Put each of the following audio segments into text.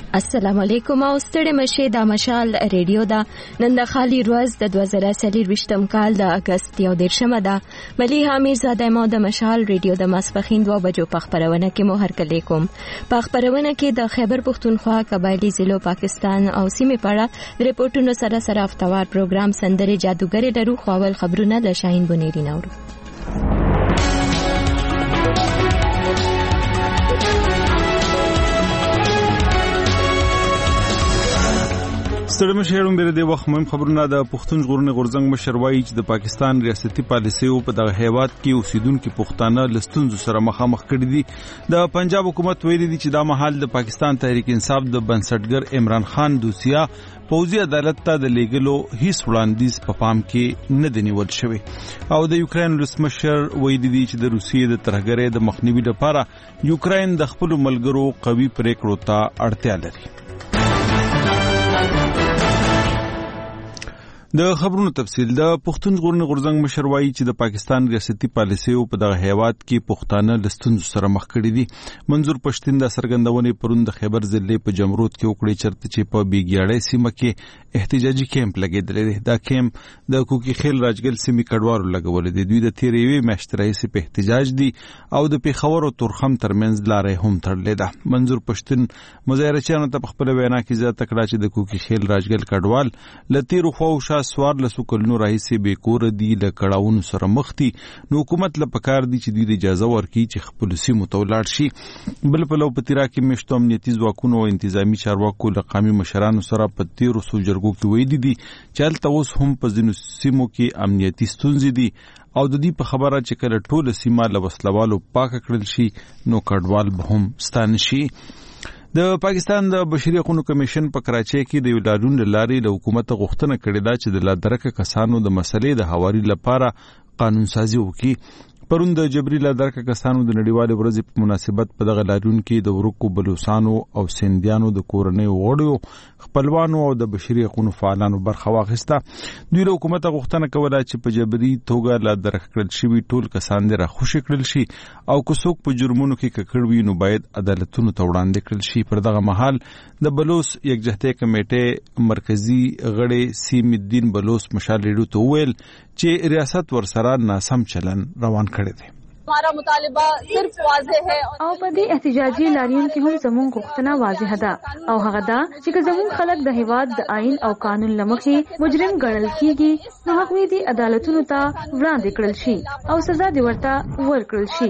السلام علیکم او ستړي مشه د مشال ریډیو دا نن د خالي ورځ د 2023م کال د اگست 13مه ده. ملي حامد زاده مو د مشال ریډیو د ماسپخین 2 بجو په خبرونه کې مو هرکلی کوم. په خبرونه کې د خیبر پختونخوا قبایلی ضلعو پاکستان او سیمې په اړه د ریپورتونو سره افتوار پروګرام سندره جادوګری درو خپل خبرونه د شاهین بنيري نورو. ستړي مشهورم بیر د وخت مهم خبرونه د پښتون ژغورنې غورځنګ مشر وایي چې د پاکستان ریاستي پالیسي په دغه هیواد کې اوسیدونکو پښتانه لستونزو سره مخامخ کړي دي. د پنجاب حکومت ویلي دی چې دا مهال د پاکستان تحریک انصاف د بنسټګر عمران خان دوسیه پوځي عدالت ته د لیګلو هیڅ وړاندیز په پام کې نه دی نیول شوی. او د یوکرين ولسمشر ویلي دی چې د روسیې د ترهګرۍ د مخنیوي لپاره یوکرين د خپل ملګرو قوي پریکړو ته اړتیا لري. د خبرونو تفصیل. د پښتون ژغورنې غورځنګ مشر وایي چې د پاکستان ریاستي پالیسي په دغه هیواد کې پښتانه لستونزو سره مخ کړي دي. منظور پښتين د سرګندونې پروند د خیبر ضلع په جمرود کې وکړي چرته چې په بیګیاړې سیمه کې احتجاجي کیمپ لګیدل دي. دا کیمپ د کوکی خیل راجګل سیمې کډوالو لګول دي. دوی د تیریوي میاشتې په احتجاج دي او د پیښور او تورخم ترمنځ لارې هم تړلې ده. منظور پښتين مظاهرچیانو ته خپل وینا کې زیاته کړه چې د کوکی خیل راجګل کډوال لتیرو خوښه سوار لسو کلونو راهیسې به کور دي له کړهونو سره مخ دي. نو حکومت له پکار دي چې دوی اجازه ورکړي چې خپل سیمو ته ولاړ شي. بل په لو پتیرا کې مشتو امنیتي ځواکونو او انتظامی چارواکو له قومي مشرانو سره په تیرو سو جرګو کې ویلي دي چې هلته اوس هم په ځینو سیمو کې امنیتي ستونزې دي او د دې په خبره چې کله ټول سیمه له وسلوالو پاک کړل شي نو کډوال به هم ستانه شي. د پاکستان د بشري حقوقو کمیشن په کراچۍ کې د ولادون لاري له حکومت غوښتنه کړې ده چې د لادرکه کسانو د مسلې د حواري لپاره قانون سازي وکړي. پرون د جبري لادرکه کسانو د نړیوال ورځې په مناسبت په دغه لارون کې د ورکو بلوچستانو او سندیانو د کورنۍ وړو خپلوانو او د بشري حقوقو فعالانو برخه واخیسته. دوی له حکومت غوښتنه کوله چې په جبري توګه لادرکه کړل شوی ټول کسان د راخوشي کړل شي او کوڅوک په جرمونو کې ککړوي نو باید عدالتونو ته وړاندې کړل شي. پر دغه مهال د بلوچ یکجهتۍ کمیټې مرکزی غړي سیم الدین بلوچ مشال ریډیو ته ویل چې ریاست ورسره ناسم چلن روان کړی دی. हमारा मुतालिबा सिर्फ वाज़ेह है او په دې احتجاجي لاریون کې هم زموږ غوښتنه واضح ده او هغه دا چې زموږ خلک د هیواد د آئین او قانون لمخې مجرم ګڼل کیږي نو هغوی دې عدالتونو ته وړاندې کړل شي او سزا دې ورته ورکړل شي.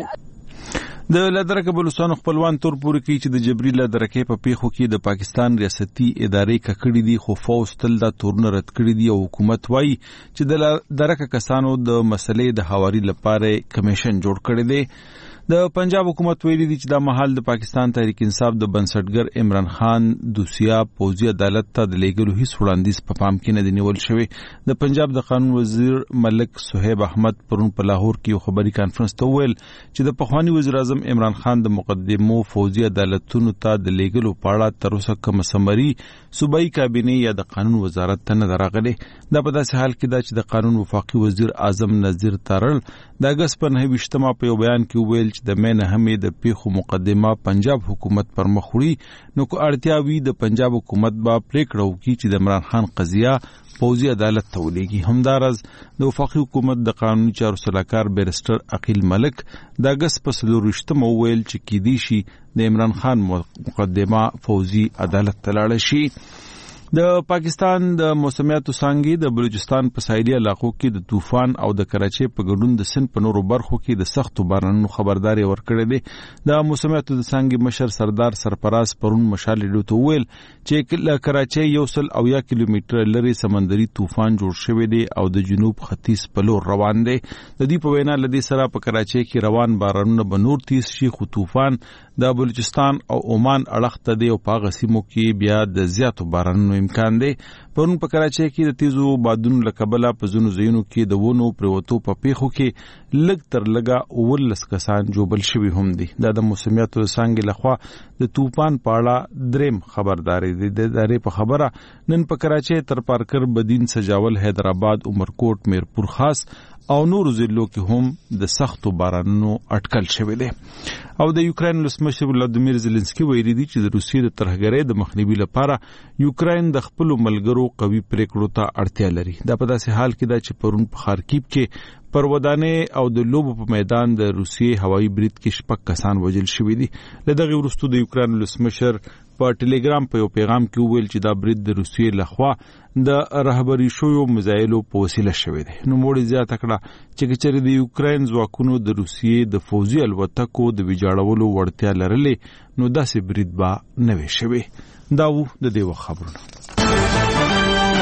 د لادرکه بلوچستان خپلوان تور پورې کوي چې د جبري لادرکه په پیښو کې د پاکستان ریاستي ادارې ککړې دي خو فوز تل دا تورن رد کړې دي او حکومت وایي چې د لادرکه کسانو د مسلې د حواري لپاره کمیشن جوړ کړی دی. د پنجاب حکومت ویلي دی چې دا مهال د پاکستان تحریک انصاف د بنسټګر عمران خان دوسیه پوځي عدالت ته د لیګلو هیڅ وړاندیز په پام کې نه دی نیول شوی. د پنجاب د قانون وزیر ملک صہیب احمد پرون په لاهور کې یو خبري کانفرنس ته ویل چې د پخوانی وزیر اعظم عمران خان د مقدمو فوجي عدالتونو ته د لیګلو پاړه تر اوسه کوم سمري صوبایي کابینه یا د قانون وزارت ته نه راغلي. دا په داسې حال کې دا چې د قانون وفاقي وزیر اعظم نذیر تارل د اگست په 9 په یو بیان کې ویل چې د مینه همې د پیښو مقدمه پنجاب حکومت پر مخ وړي نو کو اړتیا وی د پنجاب حکومت با پریکړه وکړي چې د عمران خان قضیه پوځي عدالت ته ولېږي. همدارز د وفاقي حکومت د قانوني چارو سلاکار بیرسټر عقیل ملک د اگست په 24 ویل چې کېدی شي د عمران خان مقدمه پوځي عدالت ته لاړه شي. د پاکستان د موسمیاتو څانګې د بلوچستان په ساحلي علاقو کې د طوفان او د کراچۍ په ګډون د سند په نورو برخو کې د سختو بارانونو خبرداري ورکړې ده. د موسمیاتو د څانګې مشر سردار سرفراز پرون مشال ریډیو ته ویل چې له کراچۍ 100 کیلومتر لري سمندري طوفان جوړ شوی دی او د جنوب ختیځ په لور روان دی. د دې په وینا لدی سره په کراچۍ کې روان بارانونه به نور تیز شي خو طوفان د بلوچستان او عمان اړخ ته دی او په غسیمو کې بیا د زیاتو بارانونو امکان دی. پرون په کراچۍ کې د تیزو بادونو لکبله په ځینو ځایونو کې د ونو پروتو په پیښو کې لږ تر لږه 19 کسان جوړل شوي هم دي. دا د موسمیاتو څنګه لخوا د طوفان په اړه دریم خبرداري دي. د ادارې په خبره نن په کراچۍ تر پارکر بدین سجاول حیدرآباد عمرکوټ میرپور خاص او نورو ضلعو کې هم د سختو بارانونو اټکل شوی دی. او د یوکرين ولسمشر ولادیمیر زيلنسکي ویلي دی چې د روسیې د ترهګرۍ د مخنیوي لپاره یوکرين د خپل ملګرو قوي پریکړو ته اړتیا لري. دا په داسې حال کې دا چې پرون په خارکیب کې پر ودانې او د لوبو په میدان د روسیې هوایي برید کې 6 کسان وژل شوي دي. له دغه وروسته د یوکرين ولسمشر په ټلګرام په یو پیغام کې وویل چې دا برید د روسیې لخوا د رهبري شویو میزایلو په وسیله شوی دی. نو موږ زیاته کړه چې چېرې د یوکرين ځواکونو د روسیې د فوزي الوتکو د ویجاړولو وړتیا لرلې نو داسې برید به نه وي شوی. دا و د دې وخت خبرونه.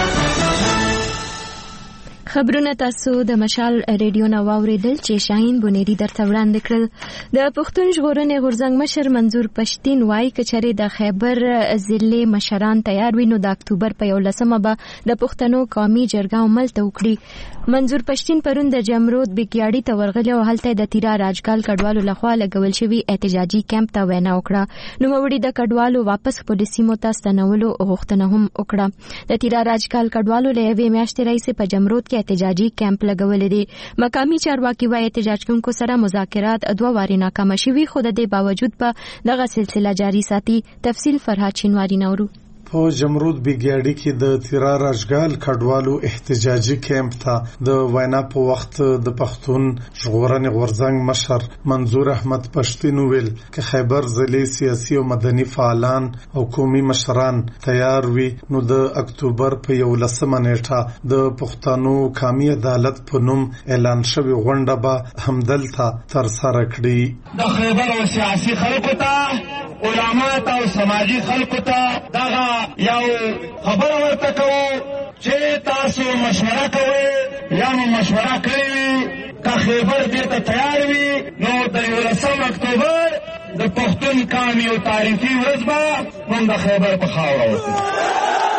خبرونه تاسو د مشال ریډیو نو واوریدل چې شاهین بونیری درته وړاندې کړل. د پښتون ژغورنې غورځنګ مشر منظور پښتین وایي کچري د خیبر ضلع مشران تیار وي نو د اکتوبر په 11مه به د پښتنو قومي جرګه عمل ته وکړي. منظور پښتین پرون د جمرود بګیاړي ته ورغلی او هلته د تیرا راجګال کډوالو لخوا لګول شوی احتجاجي کیمپ ته وینا وکړه. نو وړي د کډوالو واپس خپل سیمو ته ستنولو غوښتنه هم وکړه. د تیرا راجګال کډوالو له یوې میاشتې راځي په جمرود کې احتجاجي کیمپ لګولې دي. مقامی چارواکي وايي احتجاج کوونکو سره مذاکرات 2 واري ناکام شوي خو د دې باوجود په دغه سلسله جاری ساتي. تفصیل فرهاد شینواری نورو. په جمرود بګیاړي کې د تیرا راجګال کډوالو احتجاجي کیمپ ته د وینا په وخت د پښتون ژغورنې غورځنګ مشر منظور احمد پښتین ویل چې خیبر ضلع سیاسي او مدني فعالان او قومي مشران تیار وي نو د اکتوبر په 11مه نیټه د پښتنو قومي عدالت په نوم اعلان شوی غونډه به همدلته تر سره کړي. د خیبر او سیاسي خلکو ته علماء او سماجی خلکو ته دغه یو خبر ورته کوو چې تاسو مشوره کوئ یا نو مشوره کړی وي که خیبر دې ته تیار وي نو د 11 اکتوبر د پښتون قومي او تاریخي ورځ به موږ د خیبر په خاوره وکړو.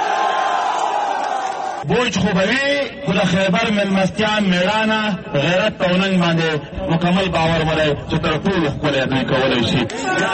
بوج خوبوي خو د خیبر مېلمستیا میړانه غیرت او ننګ باندې مکمل باور ولري چې تر ټولو ښکلی دوی کولی شي.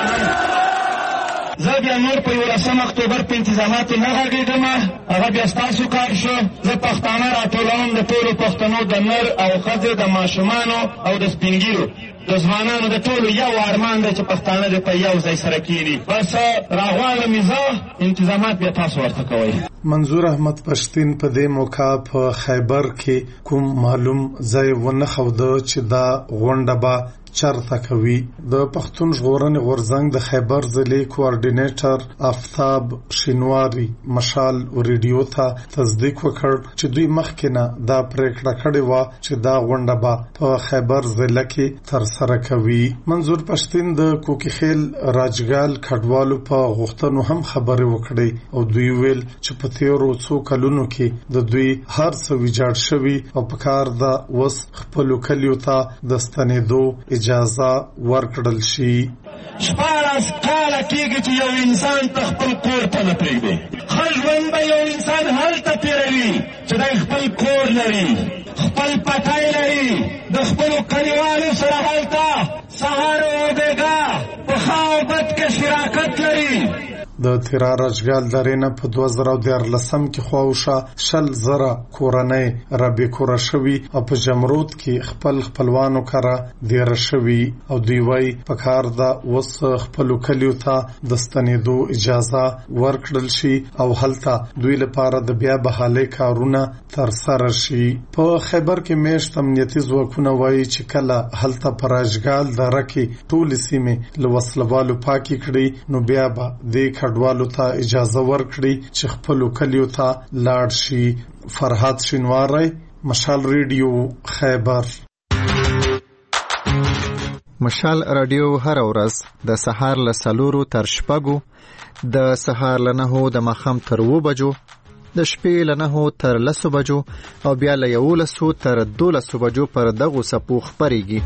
زه بیا نور په 11 اکتوبر په انتظاماتو نه غږېږم، هغه بیا ستاسو کار شو. زه پښتانه راټولوم د ټولو پښتنو د نر او ښځې د ماشومانو او د سپینګیرو د ځوانانو د ټولو یو ارمان دی چې پښتانه دې په یو ځای سره کېني. بس راغواړم زه انتظامات بیا تاسو ورته کوئ. منظور احمد پښتین په دې موقع په خیبر کې کوم معلوم ځای ونه ښوده چې دا غونډه به چرته کوي. د پښتون ژغورنې غورځنګ د خیبر ضلع کوارډینیټر آفتاب شینواری مشال ریډیو ته تصدیق وکړ چې دوی مخکې نه دا پریکړه کړې وه چې دا غونډه به په خیبر ضلع کې تر سره کوي. منظور پښتین د کوکیخیل راجګال کډوالو په غوښتنو هم خبرې وکړې او دوی ویل چې په تیرو څو کلونو کې د دوی هر څه ویجاړ شوي او په کار ده اوس خپلو کلیو ته د ستنېدو اجازه ورکړل شي. 14 کاله کېږي چې یو انسان ته خپل کور ته نه پرېږدي. ښه ژوند به یو انسان هلته تېروي چې دی خپل کور لري، خپل پټی لري، د خپلو کلیوالو سره هلته سهار او بېګا په ښه او بد کې شراکت لري. د تیرا راجګال درې نه په 2014 کې خواوشا 10,000 کورنۍ رابېکوره شوي او په جمرود کې خپلوانو کره دیره شوي او دوی وایي په کار ده اوس خپلو کلیو ته د ستنېدو اجازه ورکړل شي او هلته دوی لپاره د بیا بحالۍ کارونه ترسره شي. په خیبر کې میشت امنیتي ځواکونه وایي چې کله هلته په راجګال دره کې ټولې سیمې له وسلوالو پاکې کړي نو بیا به دې کډوالو ته اجازه ورکړي چې خپلو کلیو ته لاړ شي. فرهاد شینواری مشال ریډیو خیبر. مشال رادیو هر ورځ د سهار له 4 تر 6، د سهار له 9 د ماښام تر 2 بجو، د شپې له 9 تر 10 بجو او بیا له 11 تر 12 بجو پر دغو څپو خپرېږي.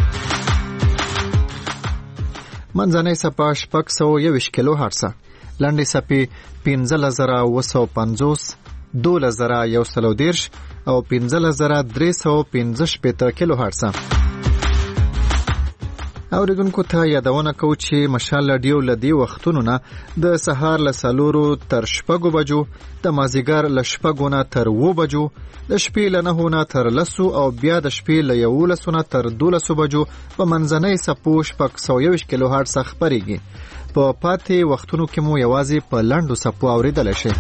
منځنۍ څپه 621 کیلو هرتزه، لنډې څپې 15,950، 12,130 او 15,315 کیلو هرتزه. اوریدونکو ته یادونه کوو چې مشال رادیو لدی وختونو نه د سهار له 4 تر 6 بجو، د مازیګر له 6 نه تر 7 بجو، د شپې له 9 نه تر 10 او بیا د شپې له 11 نه تر 12 بجو په منځنۍ سپو 621 کیلو هرتز خبريږي. په پاتې وختونو کې مو یوازې په لاندو سپو اوریدل شي.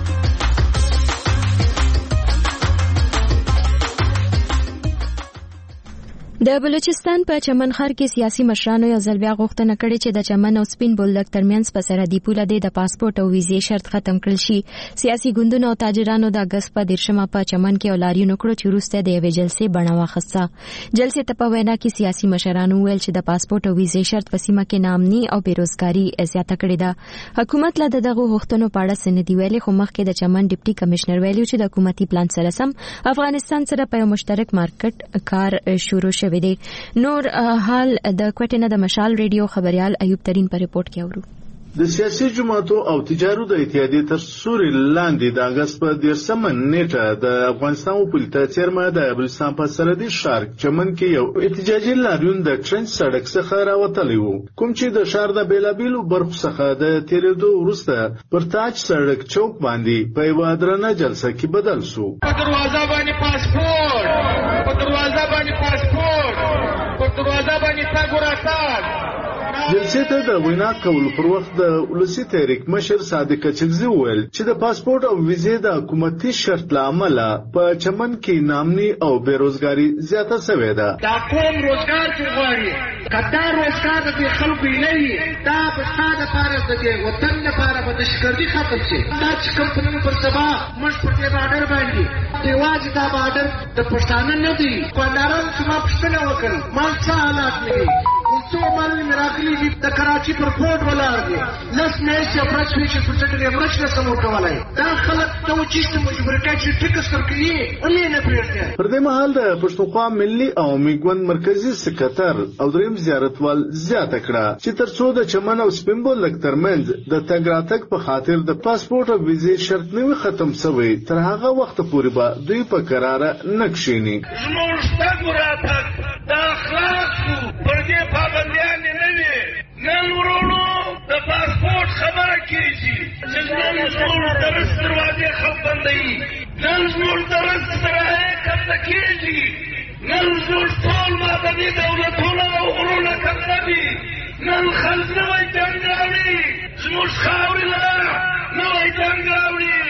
د بلوچستان په چمن ښار کې سیاسي مشرانو یو ځل بیا غوښتنه کړې چې د چمن او سپین بولدک ترمنځ په سرحدي پوله د پاسپورت او ویزې شرط ختم کړل شي. سیاسي ګوندونو او تاجرانو د اګست په 13 په چمن کې ولاریون کړو چې وروسته د یوې جلسې بڼه واخیسته. جلسې ته په وینا کې سیاسي مشرانو ویل چې د پاسپورت او ویزې شرط په سیمه کې ناامني او بیروزګاری زیاته کړې ده. حکومت له دغه غوښتنو په اړه سندې ویلي، خو مخکې د چمن ډیپټي کمشنر ویلي چې د حکومتي پلان سره سم افغانستان سره په یو مشترک مارکیټ کار شروع شوی دی. نور حال د کوټینه د مشال ریډیو خبريال ایوب ترين په ریپورت کې اورو. د سیاسي جماعتو او تجارو د اتحادیې تر سوري لاندې د اګست په 13 نیټه د افغانستان وپلته چیرمه د بلوچستان په سرحدي ښار چمن کې یو احتجاجي لاریون د ټرنچ سړک څخه راوتلی وو، کوم چې د ښار د بیلابیلو برخو څخه د تیریدو وروسته پر تاج سړک چوک باندې په یوه درنه جلسه کې بدل شو. په دروازه باندې پاسپورت، په دروازه باندې پاسپورت، په دروازه باندې تاګ وراتاګ. جلسې ته د وینا کول پر وخت د ولسی تحریک مشر صادق چغزي وویل چې د پاسپورت او ویزې د حکومتي شرط لامل په چمن کې نامني او بیروزګاری زیاته شوې ده. دا کوم روزګار چې غواړي کدا روزګار د خلکو نه وي، دا په ستاسو لپاره د وطن لپاره به د شکردي ختم شي. دا چې کمپنیو پر سبا مش په دې بارډر باندې دیواز دا بارډر د پښتانه نه دی. کانداران چې ما پښتنه وکړ ما څه حالات نه څو مال مراکلی دي د کراچي پر کوټ ولاړ دي لس میاشتې افراد شوي چې پرڅټلې مرچ نه سمور کولای. دا خلک ته وچیشته مجبورتیا چې ټیکس ورکوي ولې نه پرېږدي. پر دې مهال د پښتونخوا ملي عوامي ګوند مرکزي سکرټر او دریم زیارتوال زیاته کړه چې ترڅو د چمن او سپین بولدک ترمنځ د تګ راتګ په خاطر د پاسپورت او ویزې شرط نه وي ختم شوی، تر هغه وخت پورې به دوی په قراره نه کښیني. زموږ تګ راتګ د اخلاقو پر دې پابندیان نه وي. نن ورونو د پاسپورت خبره کیږي چې نن زموږ درس دروازې خلک بندوي، نن زموږ درس دروازې کمزه کیږي، نن زموږ ټول مادني دولتونه او غرونه کمزه دي. نن خلک نوی جنګ راوړي، زموږ خاورې لره نوی جنګ راوړي.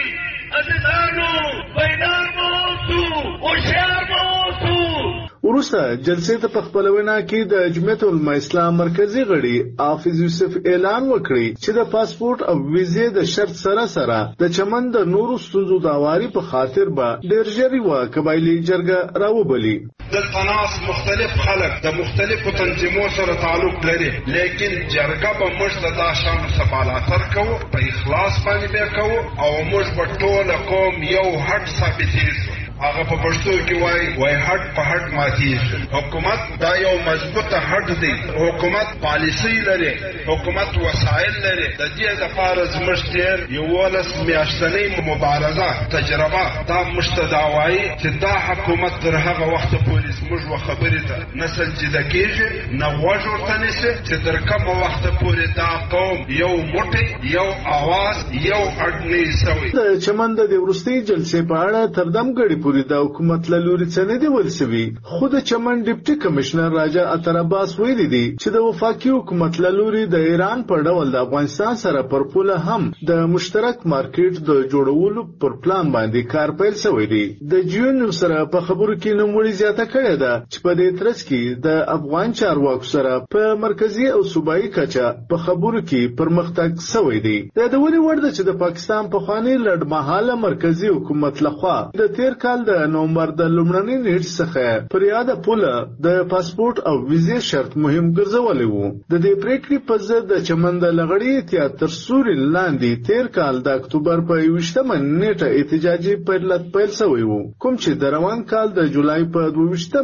عزیزانو بیدار مو اوسو، هوښیار مو اوسو. وروسته جلسې ته په خپل وینا کې د جمعیت العلماء اسلام مرکزی غړي حافظ یوسف اعلان وکړي چې د پاسپورت او ویزې د شرط سره سره د چمن د نورو ستونزو د هواري په خاطر به ډېر ژر یوه قبایلي جرګه راوبلي. دلته ناس مختلف خلک د مختلفو تنظیمو سره تعلق لري، لیکن جرګه به موږ د دا شانو سفالاتر کوو، په اخلاص باندې به کوو او موږ به ټوله قوم یو هټ ثابتېږو. هغه په پښتو کې وای هټ په هټ ماتېږي. حکومت دا یو مضبوطه هټ دی، حکومت پالیسي لري، حکومت وسایل لري. د دې لپاره زموږ تېر 11 میاشتنۍ مبارزه تجربه دا موږ ته دا وایي چې دا حکومت تر هغه وخته پورې زموږ خبرې ته نه سنجیده کېږي، نه غوږ ورته نیسي چې تر کومه وخته پورې دا قوم یو موټی، یو اواز، یو هټ نه شوی. د چمن د وروستۍ جلسې په اړه تر دمګړې د حکومت له لوري څه نه دی ویل شوي، خو د چمن ډیپټي کمشنر راجا اتر عباس ویلي دي چې د وفاقي حکومت له لوري د ایران په ډول د افغانستان سره پر پوله هم د مشترک مارکیټ د جوړولو پر پلان باندې کار پیل شوی دی. د جیون سره په خبرو کې نوموړي زیاته کړې ده چې په دې ترڅ کې د افغان چارواکو سره په مرکزی او صوبایي کچه په خبرو کې پرمختګ شوی دی. د یادونې وړ ده چې د پاکستان پخوانی لړمحاله مرکزی حکومت لخوا د تیر کال د نومبر د لومړنۍ نیټې څخه پر یاده پوله د پاسپورت او ویزې شرط مهم ګرځولی وو. د دې پریکړې په ضد د چمن د لغړی اتحاد تر سوري لاندې تیر کال د اکتوبر په 21 نیټه احتجاجي پیل شوی وو، کوم چې د روان کال د جولای په 22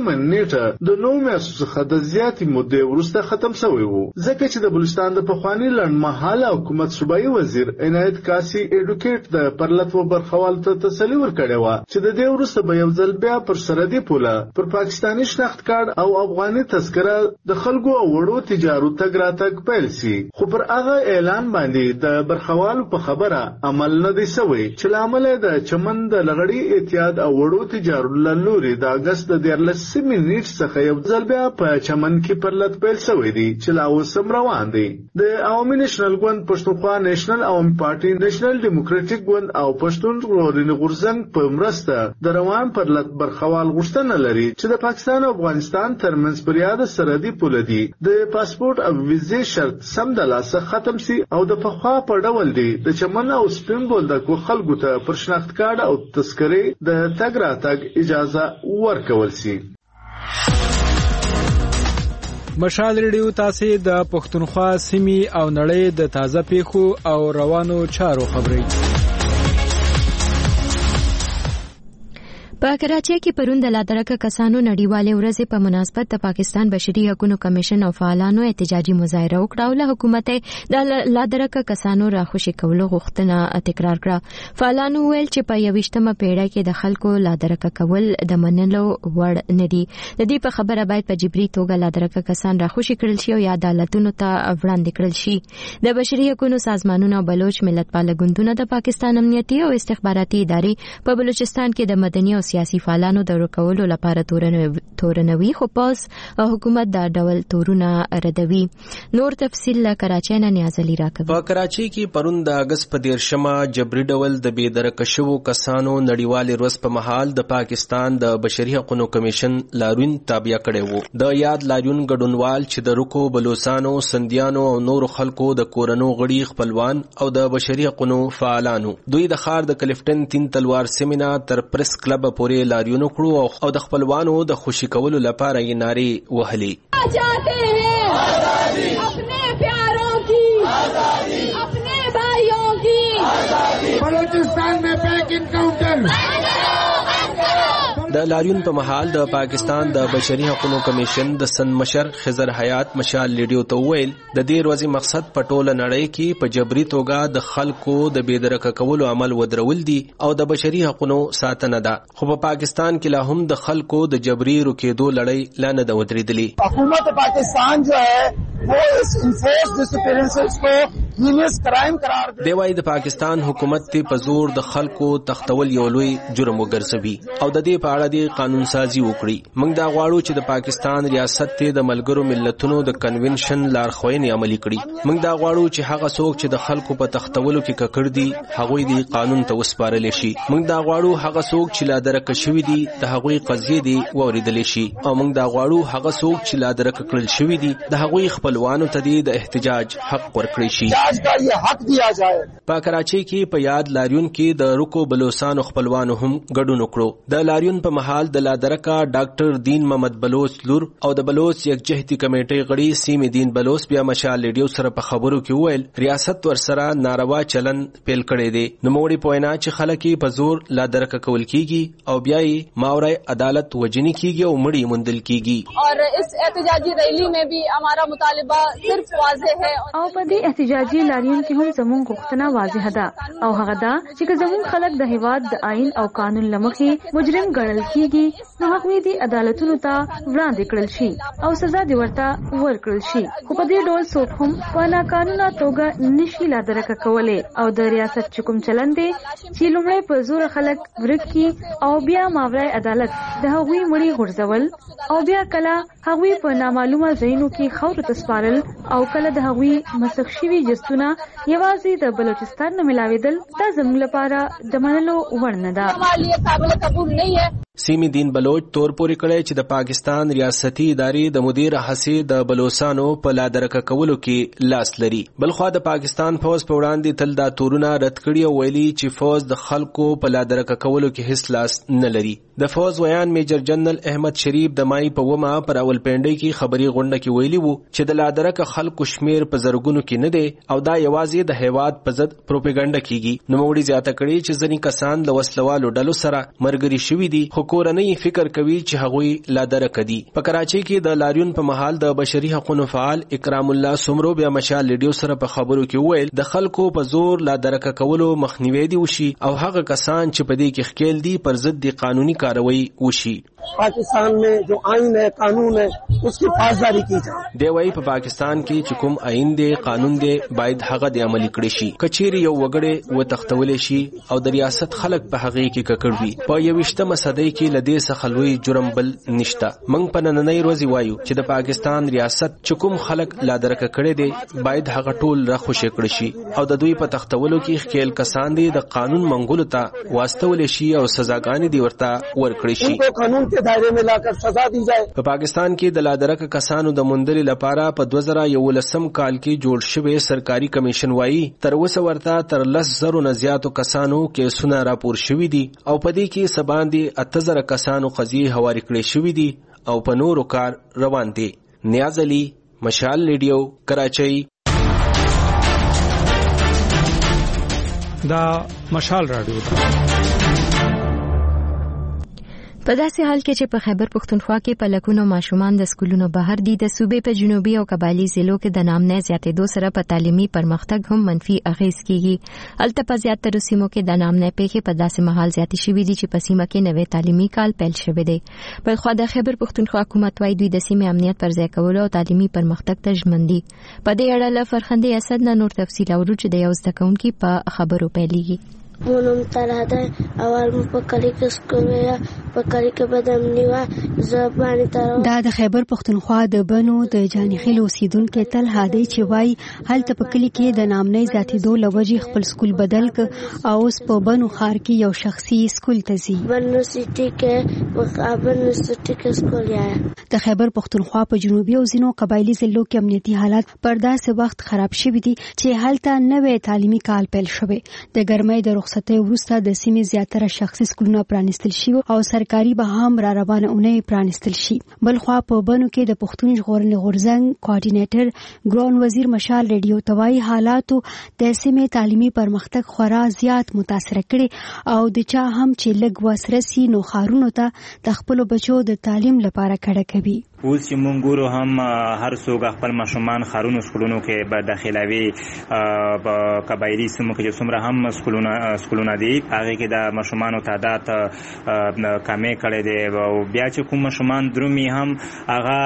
نیټه د 9 میاشتو څخه د زیاتې مودې وروسته ختم شوی و، ځکه چې د بلوچستان د پخواني لنډمهاله حکومت صوبایي وزیر عنایت کاسي ایډوکیټ د پرلتو برخوال ته تسلي ورکړې وه چې د دې وروسته به یو ځل بیا پر سرحدي پوله پر پاکستاني شناخت کارت او افغاني تذکره د خلکو او وړو تجارو تګ راتګ پیل شي. خو پر هغه اعلان باندې د برخوالو په خبره عمل نه دی شوی چې له امله د چمن د لغړی اتحاد او وړو تجارو له لوري د اګست د 14 نیټ څخه یو ځل بیا په چمن کې پرلت پیل شوی دی چې لا اوس هم روان دی. د عوامي نېشنل ګوند پښتونخوا نېشنل عوامي پارټي نېشنل ډیموکراټیک ګوند او پښتون ژغورنې غورځنګ په مرسته د روان پرلت برخوال غوښتنه لري چې د پاکستان او افغانستان ترمنځ پر یاد سرحدي پوله دی د پاسپورت او ویزې شرط سم د لاسه ختم شي او د پخوا په ډول دی د چمن او سپین بولدکو خلکو ته پر شناخت کارت او تذکرې د تګ راتګ اجازه ورکول شي. مشال ریډیو تاسو د پښتونخوا سیمې او نړۍ د تازه پیښو او روانو چارو خبري. په کراچۍ کې پرون د لادرکه کسانو نړیوالې ورځې په مناسبت د پاکستان بشري حقوقو کمیشن او فعالانو احتجاجي مظاهره وکړه او له حکومت د لادرکه کسانو راخوشي کولو غوښتنه تکرار کړه. فعالانو ویل چې په 21مه پیړۍ کې د خلکو لادرکه کول د منلو وړ نه دي. د دې په خبره باید په جبري توګه لادرکه کسان راخوشي کړل شي او یا عدالتونو ته وړاندې کړل شي. د بشري حقوقو سازمانونو او بلوچ ملتپال ګوندونو د پاکستان امنیتي او استخباراتي ادارې په بلوچستان کې د مدني او سیاسي فعالانو د ورکولو لپاره تورنوي، خو پاس حکومت دا ډول تورونه ردوي. نور تفصیل له کراچۍ نه نیاز علي راکوي. په کراچۍ کې پرون د اګست په 13 جبري ډول د بې درکه شوو کسانو نړیوال ورځ په مهال د پاکستان د بشري حقوقو کمیشن لاریون تابع کړی وو. د یاد لاریون ګډونوال چې د رکو بلوچستانو سندیانو او نور خلکو د کورنو غړي خپلوان او د بشري حقوقو فعالانو دوی د خار د کلفټن 3 تلوار سیمینار تر پریس کلب پورې لاریون کړو او د خپلوانو د خوشی کولو لپاره یې نارې وهلې. چاہتے ہیں اپنے پیاروں کی آزادی، اپنے بھائیوں کی آزادی، بلوچستان میں پیک انکاؤنٹر. د لاریون په محل د پاکستان د بشري حقوقو کمیشن د سن مشر خضر حیات مشال لیډیو ته ویل د دې ورځې مقصد په ټوله نړۍ کې په جبري توګه د خلکو د بې درکه کولو عمل ودرول دي او د بشري حقوقو ساتنه ده. خو په پاکستان کې لا هم د خلکو د جبري رکیدو لړۍ لا نه ده ودرېدلې. حکومت پاکستان جو ہے وہ اس انفورس ڈسپیرنسز کو ہینس کرائم قرار دے. دی وايي د پاکستان حکومت ته په زور د خلکو تختول یو لوی جرم وګرځوي او د دې په اړه د قانون سازي وکړي. موږ دا غواړو چې د پاکستان ریاست ته د ملګرو ملتونو د کنونشن لارښوونې عملي کړي. موږ دا غواړو چې هغه څوک چې د خلکو په تختولو کې ککړ دي هغوی د قانون ته وسپارل شي. موږ دا غواړو هغه څوک چې لادرکه شوی دي د هغوی قضیې دي ووریدل شي او موږ دا غواړو هغه څوک چې لادرکه کړل شوی دي د هغوی خپلوانو ته د احتجاج حق ورکړي شي. کا یہ حق دیا جائے. په کراچۍ کې په یاد لاریون کې د رکو بلوچستان خپلوانو هم ګډون وکړو. د لاریون په محل د لادرکه ډاکټر دین محمد بلوچ لور او د بلوچ یکجهتي کمیټې غړي سیمې دین بلوچ بیا مشال لیډیو سره په خبرو کې ویل ریاست ورسره ناروا چلن پیل کړی دی. نوموړي پوینا چې خلک په زور لادرکه کول کیږي او بیا یې ماورای عدالت وجنی کیږي او مړی مندل کیږي. اور اس احتجاجی ریلی میں بھی ہمارا مطالبہ صرف واضح ہے او په دې احتجاجي لاریون کې هم زموږ غوښتنه واضح ده او هغه ده چې زموږ خلک د هیواد د آئین او قانون لمخې مجرم ګڼل کیږي نو هغوی د عدالتونو ته وړاندې کړل شي او سزا دې ورته ورکړل شي. خو په دې ډول څوک هم په ناقانونه توګه نشي لادرکه کولی او د ریاست چې کوم چلن دی چې لومړی په زور خلک ورک کی او بیا ماورای عدالت د هغوی مړي غورځول او بیا کله هغوی په نامعلومه ځایونو کې خاورو ته سپارل او کله د هغوی مسخ شوي جستونه یوازې د بلوچستان نه ملاویدل دا زموږ لپاره د منلو وړ نه ده. سیمی دین بلوچ تور پورې کړی چې د پاکستان ریاستي ادارې د مدیر هڅې د بلوچستانو په لادرکه کولو کې لاس لري. بلخوا د پاکستان فوج په وړاندې تل دا تورونه رد کړي او ویلي چې فوج د خلکو په لادرکه کولو کې هیڅ لاس نه لري. د فوز ویان میجر جنرال احمد شریف د مای په ومه پر اول پینډي کې خبري غونډه کې ویلي وو چې د لادرکه خلکو شمیر په زرګونو کې نه دی او دا یوازې د هیواد په ضد پروپاګاندا کیږي. نو موږ زیاته کړی چې ځینې کسان له وسلوالو ډلو سره مرګري شوي دي خو کورنۍ فکر کوي چې هغوی لادرکه دي. په کراچۍ کې د لاریون په محل د بشري حقوقو فعال اکرام الله سمرو بیا مشال ریډیو سره په خبرو کې وویل د خلکو په زور لادرکه کولو مخنیوي دی وشي او هغه کسان چې په دې کې خکېل دي پر ضد د قانوني کاروایی وشي. पाकिस्तान में जो आइन है कानून है उसकी पासदारी की जाए. دی وايي په پاکستان کې چې کوم آئین دی قانون دی باید هغه د عملي کړی شي. کچېری یو وګړي و تختولې شي او د ریاست خلک په هغه کې ککړ وي. په 21مه صدۍ کې لدې څخه لوی جرم بل نشته. موږ په نننۍ ورځ وایو چې د پاکستان ریاست چې کوم خلک لادرکه کړي دي باید هغه ټول راخوشي کړی شي او د دوی په تختولو کې خېل کسان دي د قانون منګولو ته واستول شي او سزاګانې دی ورته ورکړي شي. قانون के दायरे में लाकर सजा दी जाए. په پاکستان کې د لادرکه کسانو د موندلو لپاره په 2011 کال کې جوړ شوی سرکاري کمیشن وایي تر اوسه ورته تر 10,000 نه زیاتو کسانو کیسونه راپور شوي دي او په دې کې سباندې 8,000 کسانو قضیې حواله کړې شوي دي او په نورو کار روان دي. نیاز علي، مشال ریډیو، کراچۍ. دا مشال رادیو په داسې حال کې چې په خیبر پښتونخوا کې په لکونو ماشومان د سکولونو بهر دي د صوبې په جنوبي او قبایلی ضلعو کې د نامنه زیاتېدو سره په تعلیمي پرمختګ هم منفي اغیز کیږي. البته په زیاتره سیمو کې د نامنه پیښې په داسې مهال زیاتې شوې دي چې په سیمه کې نوې تعلیمي کال پیل شوی دی. بل خو د خیبر پښتونخوا حکومت وايي دوی د سیمې امنیت پر ځای کولو او تعلیمي پرمختګ ته ژمن دي. په دې اړه له فرخندې اسد نه نور تفصیل اورو چې د یو زده کوونکي په خبرو پیلېږي. مونم تراده اول مو په کلی کې سکول یا په کلی کې بدامنی و زبانی تر دا د خیبر پښتونخوا د بنو د جانخیل اوسیدونکو تل هادي چې وای هلته په کلی کې د نامنۍ ذاتي دو لوجي خپل سکول بدل ک او اوس په بنو خار کې یو شخصي سکول ته ځي. بنو سټي کې مقابل سټي کې سکول یا د خیبر پښتونخوا په جنوبي او ځینو قبایلی ضلعو کې امنیتي حالات پر داسې وخت خراب شوي دي چې هلته نوې تعلیمي کال پیل شوی. د ګرمۍ د رخصتۍ وروسته د سیمې زیاتره شخصي سکولونه پرانیستل شي او سرکاري به هم را روانه اونۍ پرانیستل شي. بل خو په بنو کې د پښتون ژغورنې غورځنګ کوارډینیټر ګران وزیر مشال ریډیو توای حالاتو د سیمې تعلیمي پرمختګ خورا زیات متاثر کړي او د چا هم چې لګ وسرسي نو خارونو ته د خپل بچو د تعلیم لپاره کړه کوي. اوس چې مونږ ګورو هم هر څوک خپل ماشومان خارونو سکولونو کې به داخلوي په قبایلی سیمو کې چې څومره هم سکولونه دي هغه کې د ماشومانو تعداد کمې کړي دي او بیا چې کوم ماشومان درومي هم هغه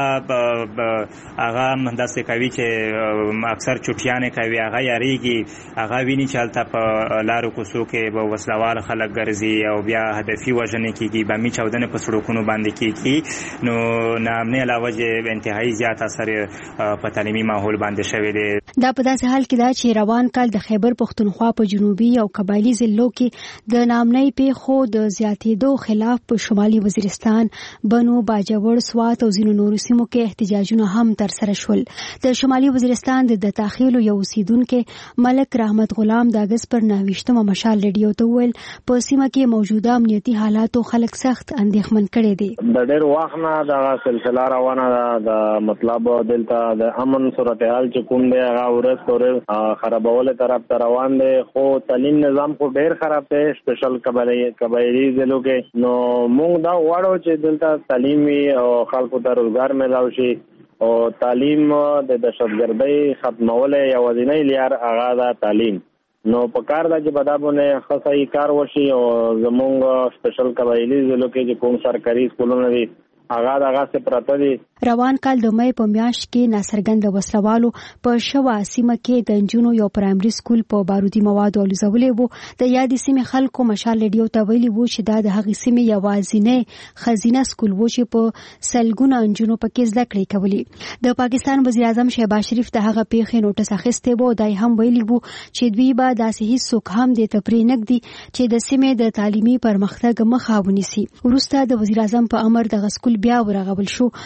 داسې کوي چې اکثر چټیانې کوي هغه یریږي هغه ویني چې هلته په لارو کوڅو کې به وسلوال خلک ګرځي او بیا هدفي وژنې کېږي بمي چاودنې په سړکونو باندې کېږي. نو نامنې علاوه چې انتهایی زیات اثر په تعلیمي ماحول باندې شوی دی. دا په داسې حال کې دا چې روان کال د خیبر پښتونخوا په جنوبي او قبایلی ضلعو کې د نامنۍ پیښو د زیاتېدو خلاف په شمالي وزیرستان، بنو، باجوړ، سوات او ځینو نورو سیمو کې احتجاجونه هم ترسره شول. د شمالي وزیرستان د تاخیلو یو اوسیدونکو ملک رحمت غلام د اگست پر 29مه مشال ریډیو ته ویل په سیمه کې موجوده امنیتي حالاتو خلک سخت اندېښمن کړي دي. د ډېر وخت نه دا سلسله روانه ده د مطلب دلته د امن صورتحال چې کوم دی هغه ورځ پورې خرابولو طرف ته روان دی خو تعلیم نظام خو ډېر خراب دی سپیشل قبایلی ضلعو کې. نو موږ دا غواړو چې دلته تعلیمي او خلکو ته روزګار میلاو شي او تعلیم د دهشتګردۍ ختمولو یوازینۍ لار هغه ده تعلیم. نو په کار دا چې په دا باندې ښه صحیح کار وشي او زموږ سپیشل قبایلی ضلعو کې چې کوم سرکاري سکولونه دي هغه دغه څه پراته دي. روان کال د مې په میاشت کې ناڅرګند وسلوالو په شوا سیمه کې د انجونو یو پرایمري سکول په بارودي موادو الوزولې وو. د یادې سیمې خلکو مشال ریډیو ته ویلي وو چې دا د هغې سیمې یوازینی خزینه سکول وو چې په سلګونه انجونو پکې زده کړې کولې. د پاکستان وزیر اعظم شهباز شریف د هغه پیښې نوټس اخیستی وو. دای هم ویلي وو چې دوی به داسې هیڅوک هم دې ته پرې نږدي چې د سیمې د تعلیمي پرمختګ مخه ونیسي. وروسته د وزیر اعظم په امر دغه سکول بیا ورغول شو خو د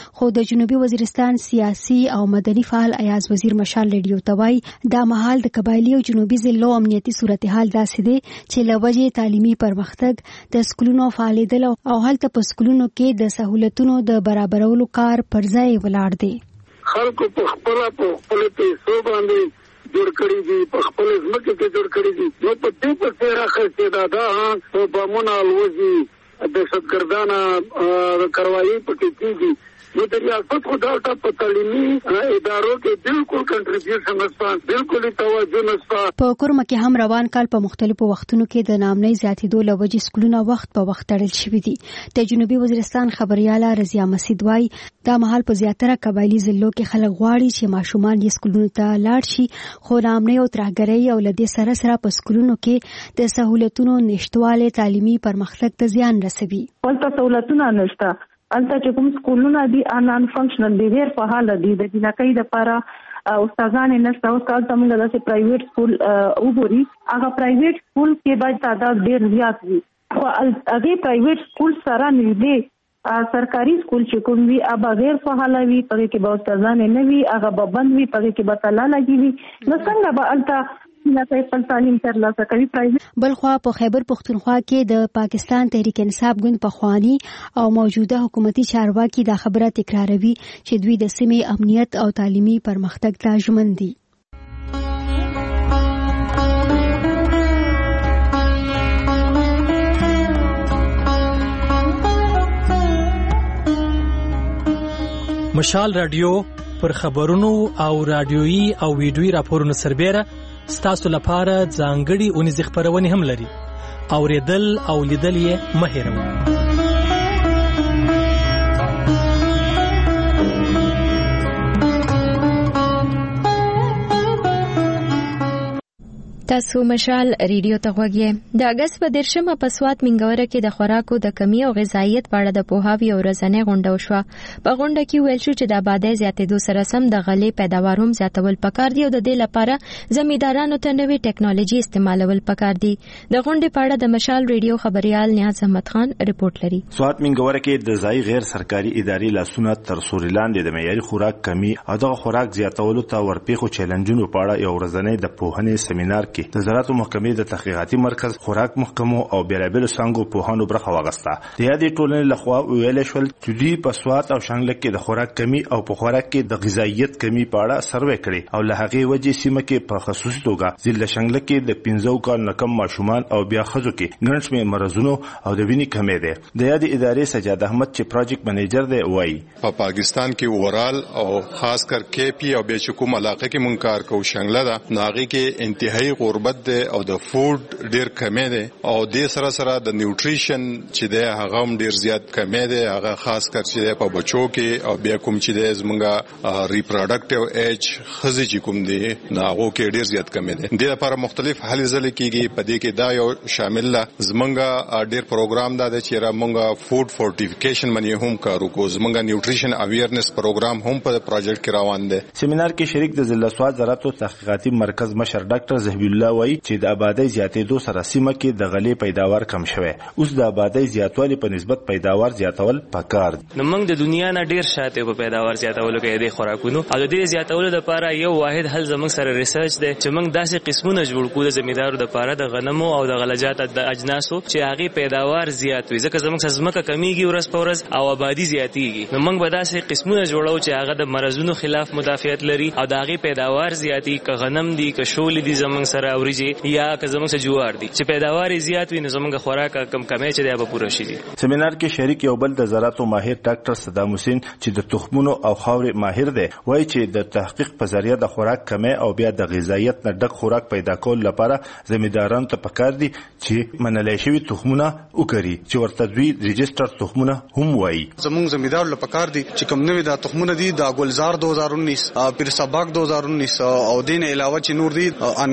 د جنوبي وزیرستان سیاسي او مدني فعال ایاز وزیر مشال ریډیو توای دا مهال د قبایلی او جنوبي ضلعو امنیتي صورتحال داسې دی چې لوجې تعلیمي پرمختګ د سکولونو فعالیدل او هلته په سکولونو کې د سہولتونو د برابرولو کار پر ځای ولاړ دی. خلکو په خپل پیسو باندې جوړ کړی دي، په خپل ځمکه کې جوړ کړی دي، نو په دې په څیر اخیسته دا په بمونه الوزي د شتګردانه کاروایی پکې کیږي. نو د ریاست خو دا په تعلیمي ادارو کې بالکل کنټریبیوشن نشته، بالکل توجه نشته. په کورمه کې هم روان کال په مختلفو وختونو کې د نامنۍ زیاتېدو له وجې سکولونه وخت په وخت تړل شوي دي. د جنوبي وزیرستان خبرياله رضیا مسعود وايي دا مهال په زیاتره قبایلی ضلعو کې خلک غواړي چې ماشومان یې سکولونو ته لاړ شي، خو نامنۍ او ترهګرۍ او له دې سره سره په سکولونو کې د سہولتونو نشټواله تعلیمي پرمختګ ته زیان رسوي. ولته سہولتونه نشته، البته چې کوم سکولونه دي نان فنکشنل دي، غیر فعال دي، د جنکۍ لپاره استادان نشته. او کال ته موږ د پرایویټ سکول وګوري، هغه پرایویټ سکول کې باید تعداد ډیر زیات وي، خو هغه پرایویټ سکول سره نږدې سرکاري سکول چې کوم وي هغه غیر فعال وي، پرې کې به استادان نه وي، هغه به بند وي، پرې کې به تالا لګي. نو څنګه به البته بلخوا په خیبر پختونخوا کې د پاکستان تحریک انصاف ګوند پخوانی او موجوده حکومتي چارواکي دا خبره تکراروي چې دوی د سیمې امنیت او تعلیمي پرمختګ ته ژمن دي. مشال رادیو پر خبرونو او رادیويي او ویډیويي راپورونو سربېره ستاسو لپاره ځانګړي اونیزې خبرونه هم لري. اوریدل او لیدل یې مه هېروئ. تاسو مشال ریډیو ته غوږی. د اگست په 10مه په سوات منګوره کې د خوراکو د کمی او غذایت په اړه د پوهاوي او رسنۍ غونډه وشوه. په غونډه کې ویل شو چې د آبادی زیاتېدو سره سم د غلې پیداوار هم زیاتول پکار دي او د دې لپاره زمیندارانو ته نوې ټیکنالوژي استعمالول پکار دي. د غونډې په اړه د مشال ریډیو خبريال نیاز احمد خان رپورټ لري. سوات منګوره کې د ځای غیر سرکاري ادارې لاسونه تر سوري لاندې د معیاري خوراک کمی او د خوراک زیاتولو ته ورپېښو چیلنجونو په اړه یو ورځنی د پوهنې سیمینار د زراعت محکمې د تحقیقاتي مرکز خوراک محکمو او بیلابل څنګهو پوهانو برخه واغسته. د یادې ټولنې لخوا ویل شول چې دوی په سوات او شانګله کې د خوراک کمی او په خوراک کې د غذایت کمی په اړه سروې کړي او له هغې وجې سیمه کې په خصوصي توګه ضلع شانګله کې د 15 کال کم ماشومان او بیا ښځو کې ګڼ شمېر مرزونو او د وینې کمی دی. د یادې ادارې سجاد احمد چې پروجیکټ منیجر دی وایي په پاکستان کې اورال او خاص کر کې پی او به کوم علاقه کې مونږ کار کوو شانګله دا ناغي کې انتهایی غربت دی او د فود ډیر کمی دی او د سره سره د نیوټریشن چې دی هغه هم ډیر زیات کمی دی. هغه خاص کر چې په بچو کې او بیا کوم چې دی زمونږه ریپروډکټیو ایج خزي چې کوم دی ناغو کې ډیر زیات کمی دی. د لپاره مختلف هلې ځلې کېږي، په دې کې دا یو شامل لا زمونږه ډیر پروګرام دا چې را مونږه فود فورټیفیکیشن باندې هم کار وکړو. زمونږه نیوټریشن اویرنس پروګرام هم په پروجیکټ کې روان دی. سیمینار کې شریک د ضلع سوات زراعت او تحقیقاتي مرکز مشر ډاکټر زهبی الله وایي چې د آبادی زیاتېدو سره سیمه کې د غلې پیداوار کم شوی. اوس د آبادی زیاتوالي په نسبت پیداوار زیاتول پکار دي. نو موږ د دنیا نه ډیر شاته په پیداوار زیاتولو کې د خوراکونو او د دې زیاتولو لپاره یو واحد حل زموږ سره ریسرچ دی چې موږ داسې قسمونه جوړ کړو د زمیندارو لپاره د غنمو او د غلجات د اجناسو چې هغه پیداوار زیات وي، ځکه زموږ ځمکه کمیږي ورځ په ورځ او آبادی زیاتیږي. نو موږ به داسې قسمونه جوړو چې هغه د مرزونو خلاف مدافعت لري او د هغه پیداوار زیاتی که غنم دي که شول دي زموږ سره اوريږي یا که زموږ سره جوار دي چې پیداوار زیات وي نو زموږ خوراک کم کمې چې دی به پوره شي. سیمینار کې شریک یو بل د زراعت ماهر ډاکټر صدام حسین چې د تخمونو او خاورې ماهر دی وایي چې د تحقیق په ذریعہ د خوراک کمې او بیا د غذایت نه ډک خوراک پیدا کول لپاره زمیندارانو ته پکار دي چې منلای شوی تخمونه وکړي چې ورته دوی ريجستره تخمونه هم وایي. زموږ زمیندار لپاره پکار دي چې کوم نوې د تخمونه دي د ګلزار 2019 پیر سباق 2019 او دین علاوه چې نور دي اناج دي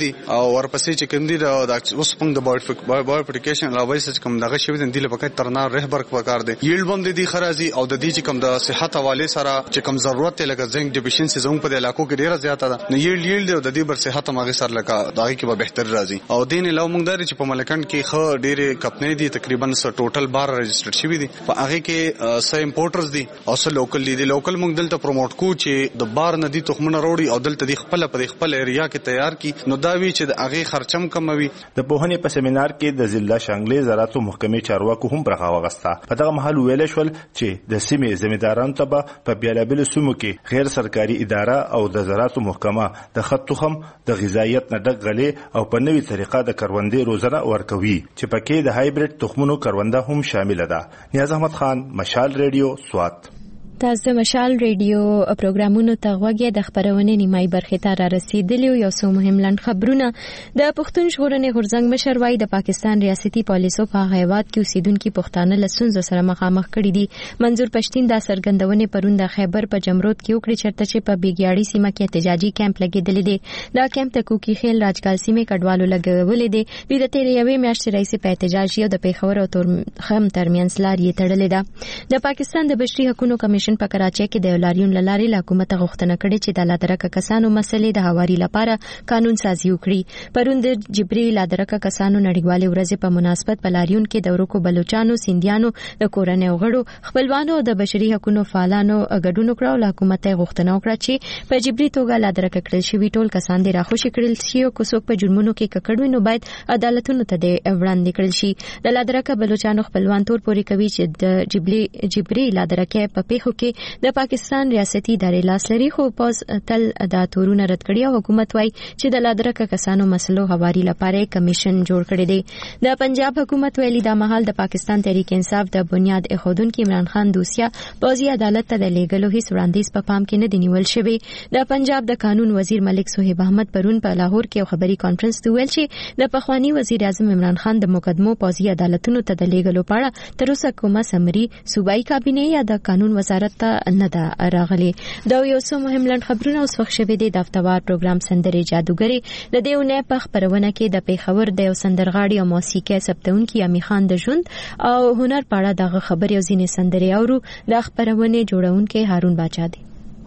دي او ورپسې چې کوم دي د اوس پنګ د بایو اپلیکیشن لا وایي چې کوم دغه شوی د دې لپاره ترنا رهبر پکار دي یل بم دي خرازي او د دې چې کوم د صحت حواله سره چې کوم ضرورت لکه زنګ ډیفیشنسي زموږ په علاقو کې ډیره زیاته ده نو یل د دې بر صحت ماغه سره لکه دغه کې به بهتر راځي او دین لو موږ دار چې په ملکند کې خو ډیره کمپنۍ دي تقریبا ټوټل 12 رجسټر شوی دي په هغه کې سه امپورټرز دي او سه لوکل دي لوکل موږ دلته پروموټ کو چې د بار ندي تخمونه وروړي او دلته د خپل ایریا کې تیار کی نو دا وی چې د هغه خرچم کموي د پوهنې په سیمینار کې د ضلع شانګلې زراعتو محکمې چارواکو هم برخه واغسته په دغه محل ویل شول چې د سیمې ځمېدارانو ته په بیلابل سیمو کې غیر سرکاري اداره او د زراعتو محکمه د خط تخم د غذایت نه ډک غلې او په نوې طریقه د کروندې روزنه ورکوي چې پکې د هایبریډ تخمونو کرونده هم شامل ده. نیاز احمد خان، مشال ریډیو، سوات. تاسو مشال ریډیو پروګرامونو ته غوږی د خبرونه نیمای برخه ته را رسیدلی یو څو مهم لند خبرونه. د پښتون ژغورنې غورځنګ مشر وای د پاکستان ریاستي پالیسو په هیواد کې اوسیدونکو پښتانه لسونزو سره مخامخ کړي دي. منظور پښتين د سرګندونې پروند د خیبر په جمرود کې وکړي چرته چې په بیګیاړي سیمه کې احتجاجي کیمپ لګیدل دي. دا کیمپ د کوکی خیل راجګال سیمه کډوالو لګولې دي. د تیر یوې میاشتې رئیس په احتجاج یو د پیښور او تورخم ترمنځ لارې تړلې ده. د پاکستان د بشري حقوقو کمیشن په کراچۍ کې د لاریون لارې له حکومت غوښتنه کړې چې د لادرکه کسانو مسلې د هواري لپاره قانون سازي وکړي. پروند جبري لادرکه کسانو نړیوالې ورځې په مناسبت په لاریون کې د ورکو بلوچستانو، سیندیانو، د کورنۍ غړو، خپلوانو او د بشري حقوقو فعالانو ګډون وکړ او حکومت غوښتنه وکړه چې په جبري توګه لادرکه کړل شوی ټول کسان د راخوشي کړل شي او کوڅوک په جرمونو کې ککړوي نو باید عدالتونو ته وړاندې کړل شي. د لادرکه بلوچستانو خپلوان تور پوري کوي چې د جبري لادرکه په پیښو کې د پاکستان ریاستي ادارې لاس لري خو پاس تل د تورونه رد کړی او حکومت وای چې د لادرکه کسانو مسلو هواري لپاره کمیشن جوړ کړی دی. د پنجاب حکومت ویلي دا مهال د پاکستان تحریک انصاف د بنیاد ایښودونکو عمران خان دوسیه پوځي عدالت ته د لیږلو هیڅ وړاندیز په پام کې نه دی نیول شوی. د پنجاب د قانون وزیر ملک صہیب احمد پرون په لاهور کې خبري کانفرنس ته ویل چې د پخوانی وزیر اعظم عمران خان د مقدمو پوځي عدالتونو ته د لیږلو په اړه تر اوسه کومه سمري صوبایي کابینه یا د قانون وزارت ته نه ده راغلي. دا یو څو مهم لند خبرونه اوس وخت شوه د هفتهوار پروګرام سندرې جادوګري د دیونه په خبرونه کې د پیښور د یو سندرغاړي او موسیقي ثبتونکو یامي خان د ژوند او هنر په اړه دغه خبرې او ځینې سندرې اورو. د خبرونه جوړونکو هارون باچا دی.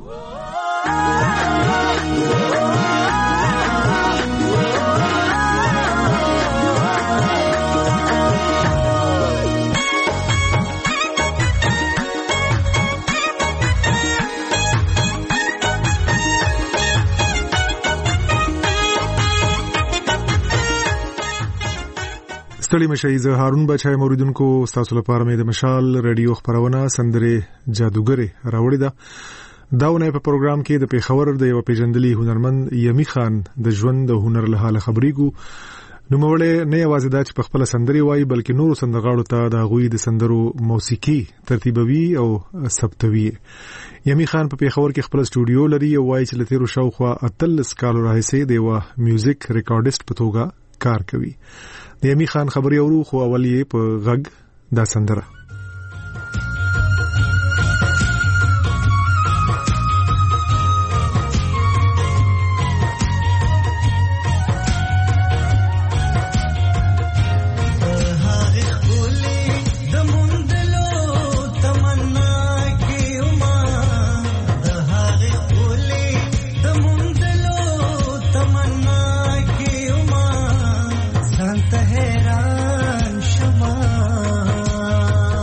ستړي مشي زه هارون بچای موریدونکو تاسو لپاره مې د مشال ریډیو خبرونه سندره جادوګری راوړی دا. داونه په پروګرام کې د پیښور د یو پیژندلي هنرمند یمی خان د ژوند او هنر له حاله خبرېګو. نو موږ نه یوازې دا چې په خپل سندري وایي بلکې نورو سندرغاړو ته د غوي د سندرو موسیقي ترتیبوي او ثبتوي. یمی خان په پیښور کې خپل سټوډیو لري او وایي چې لته شاوخوا 13 کال راهیسې د یو میوزیک ریکارډیست په توګه کار کوي. د یمی خان خبري اورو خو اول یې په غږ دا سندره. हैरान शमा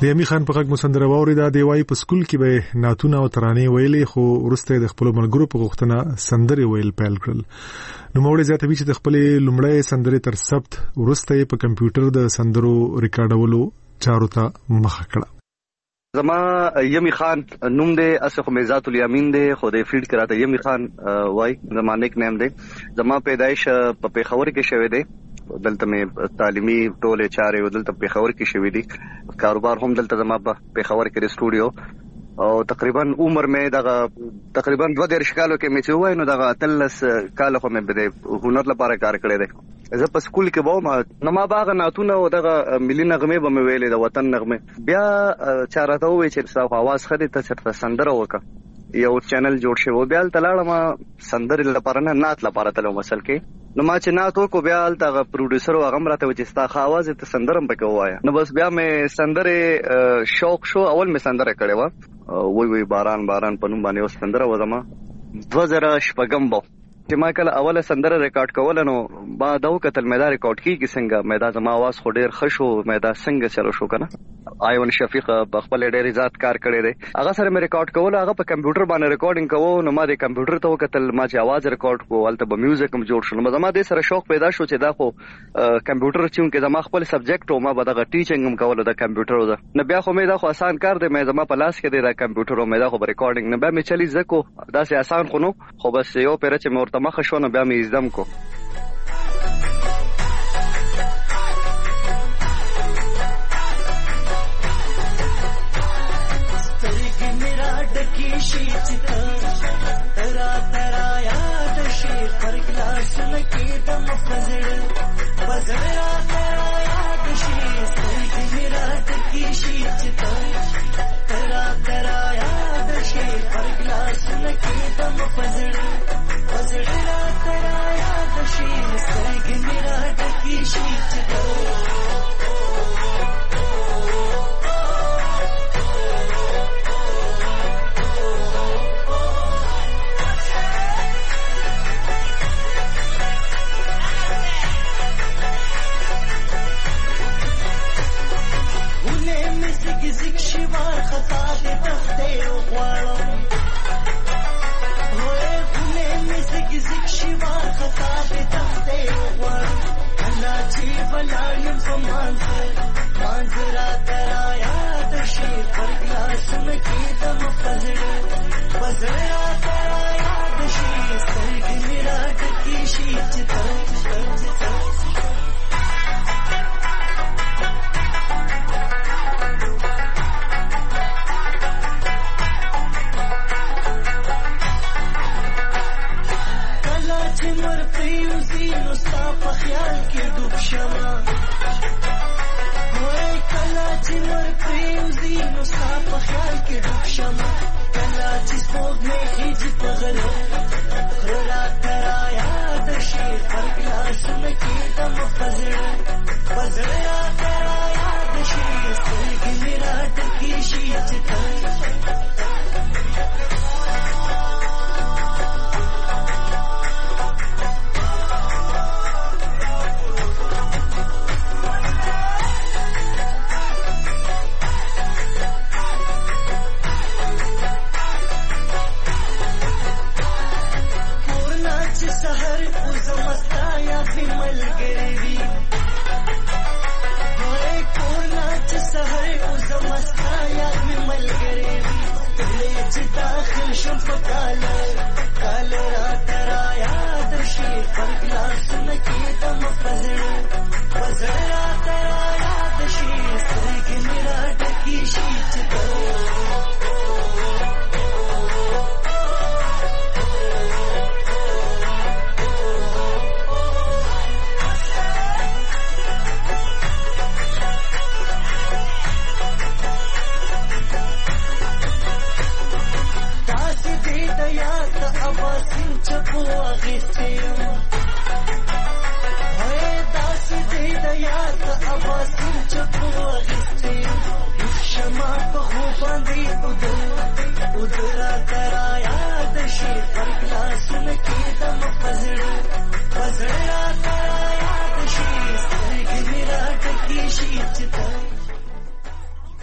د یمی خان په غږ مسندره واوریده. دی وايي په سکول کې به ناتونه او ترانې ویلې، خو وروسته د خپل ملګرو په غوښتنه سندرې ویل پیل کړل. نو موږ زیاتوي چې د خپل لومړی سندرې تر ثبت وروسته په کمپیوټر د سندرو ریکارډولو چارو ته مخه کړه. زما یمی خان نوم دی، اسخه میزات الیمین دی، خو د فیلډ کراته یمی خان وای زما نیک نیم دی. زما پیدایش په پیښور کې شوه دی. دلته مې تعلیمي ټولې چارې دلته پیښور کې شوې دي. کاروبار هم دلته زما په پیښور کې د سټوډیو او تقریبا عمر مې دغه تقریبا 2 کالو کې مې چې وای نو دغه 13 کال خو مې د هنر لپاره کار کړی دی. زه په سکول کې وم نو ما باغ ناتونه او دغه ملي نغمه به مې ویلې د وطن نغمه. بیا چارته وې چې صاحب आवाज خدي ته سندره وکړه. یو چینل جوړ شو، بیا تلاړم سندره لپاره نه نات لپاره تلو مسل کې. نو ما چې ناتو کو بیا تل پروډوسر او غم راته چې ستا خواز ته سندرم پکې وایا. نو بس بیا مې سندره شوق شو. اول مې سندره کړې و وی باران باران پنوم باندې او سندره وزما 2014 بو چې ما کله اوله سندره ریکارډ کول نو با داو کتل مې دا ریکارډ کیږي څنګه مې دا زما आवाज خو ډیر خشو مې دا څنګه چلو شو کنه. ایون شفیق په خپل ډیر ذات کار کړی دی، هغه سره مې ریکارډ کول، هغه په کمپیوټر باندې ریکارډینګ کوو. نو ما د کمپیوټر ته وکتل، ما چې आवाज ریکارډ کوو البته به میوزیک هم جوړ شو. نو زما د سره شوق پیدا شو چې دا خو کمپیوټر چې کې زما خپل سبجیکټ او ما به دا ټیچینګ هم کول د کمپیوټر ده. نو بیا خو مې دا خو آسان کار دی، مې زما په لاس کې دی دا کمپیوټر او مې دا خو ریکارډینګ نه به مې چلی زکو دا سه آسان خو نو، خو بس یو پیر چې مې ورته مخ شو نو بیا مې زدم کو.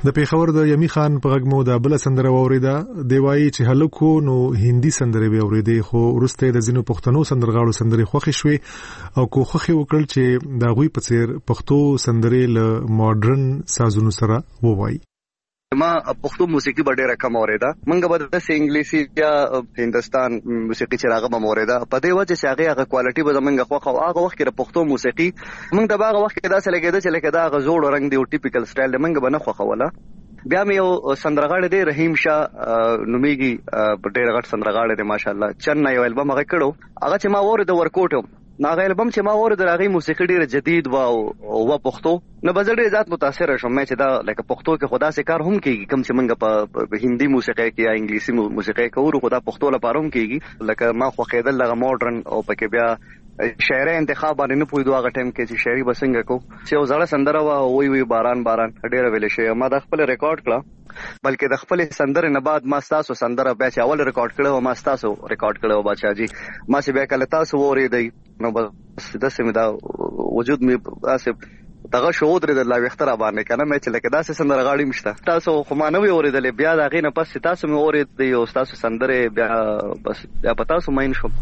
د پیښور د یمی خان په غږ مو د بل سندره اوریدا دی وایي چې هلکو نو هندي سندره به اوریدي خو ورسته د زینو پښتنو سندرغاړو سندري خوخي شوي او کو خوخي وکړل چې دا غوي په څیر پښتو سندري له ماډرن سازونو سره ووایي. ما پښتو موسیقي به ډیره کم اوریدا، منګه به د انګلیسي یا هندستان موسیقي چې راغه به اوریدا په دې وجه چې هغه کوالټي به زمونږ خوخه او هغه وخت کې د پښتو موسیقي موږ د هغه وخت کې دا څه لګیدا چې لکه دا غزوړ رنگ دی او ټیپیکل سټایل د منګه به نه خوخه ولا. بیا مې یو سندرغاړی دی رحیم شاه نومیږي، ډېر غټ سندرغاړی دی ماشاءالله، چنه یو البم هغه کړو، هغه چې ما ورته ورکوټ ناغه البم چې ما ورته راغی موسیقي ډېر جدید او پښتو نه بزړې ذات متاثر شوم چې دا لکه پښتو کې خدا سے کار هم کیږي کم چې منګه په هندي موسیقي کې یا انګلیسي موسیقي کې ورو خدا پښتو لپاره هم کیږي، لکه ما خو خېدل لغه ماډرن او پکې بیا شاعر انتخاب باندې نه پوي دوه ټیم کې چې شاعري بسنګ کو چې یو ځړه سندره وا وی باران ډېر ویل شي. ما د خپل ریکارډ کړه، بلکې د خپل سندره نه بعد ما تاسو سندره بیا چې اول ریکارډ کړو ما تاسو ریکارډ کړو بچا جی ما چې بیا کله تاسو وریدي نو بس د سیمه دا وجود می اسه دغه شو درې د لا وختره باندې کنه مې چې لکه داسې سندره غاړي مشته تاسو خو ما نه وی اوریدلې بیا دا غینه پس تاسو مې اوریدې او تاسو سندره بیا بس بیا پتا سو ماین شو.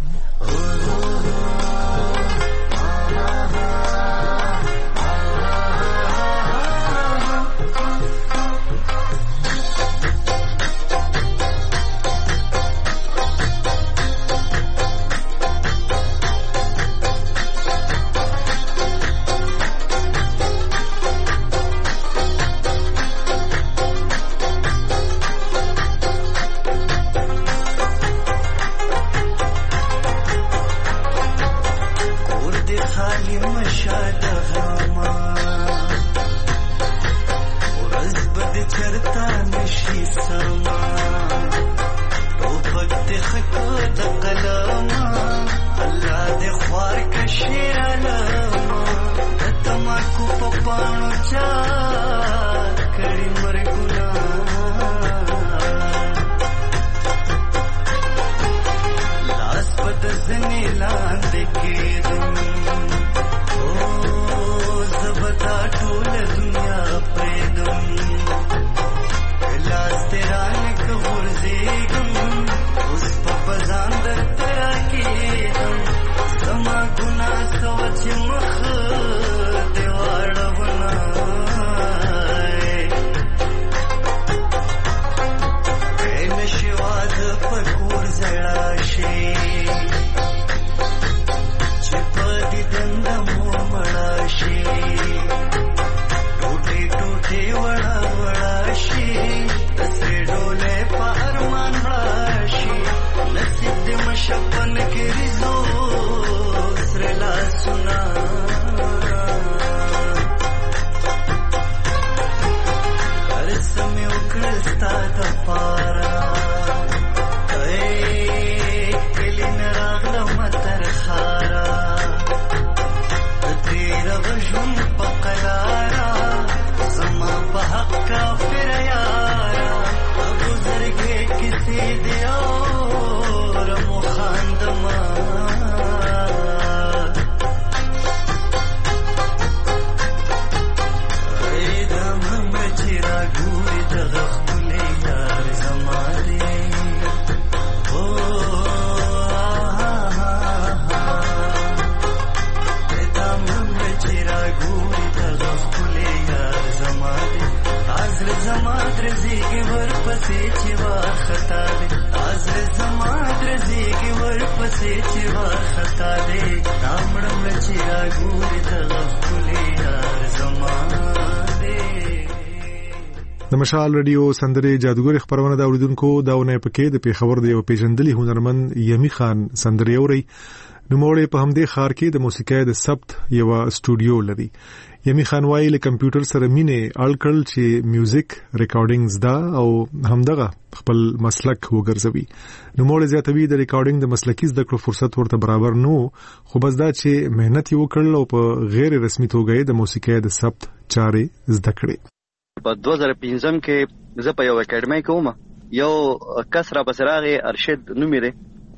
د مشال رادیو سندره جادوګر خبرونه دا اوریدونکو داونه پکې د پیښور د یو پیژندلي هنرمند یمی خان سندره اوري نوموړی په همدې خار کې د موسیقۍ د ثبت یو استودیو لري. یمی خان وايي له کمپیوټر سره مینه الکل چې میوزیک ریکارډینګز دا او همدغه خپل مسلک وګرځوي. نوموړی زیاتوي د ریکارډینګ د مسلکي زده کړو فرصت ورته برابر نو خو بس دا چې مهنت یې وکړل او په غیر رسمي توګه د موسیقۍ د ثبت چارې زده کړې. په 2015 کې زه په یو اکیډمي کې وم، یو کس را بسراغه ارشد نومې دی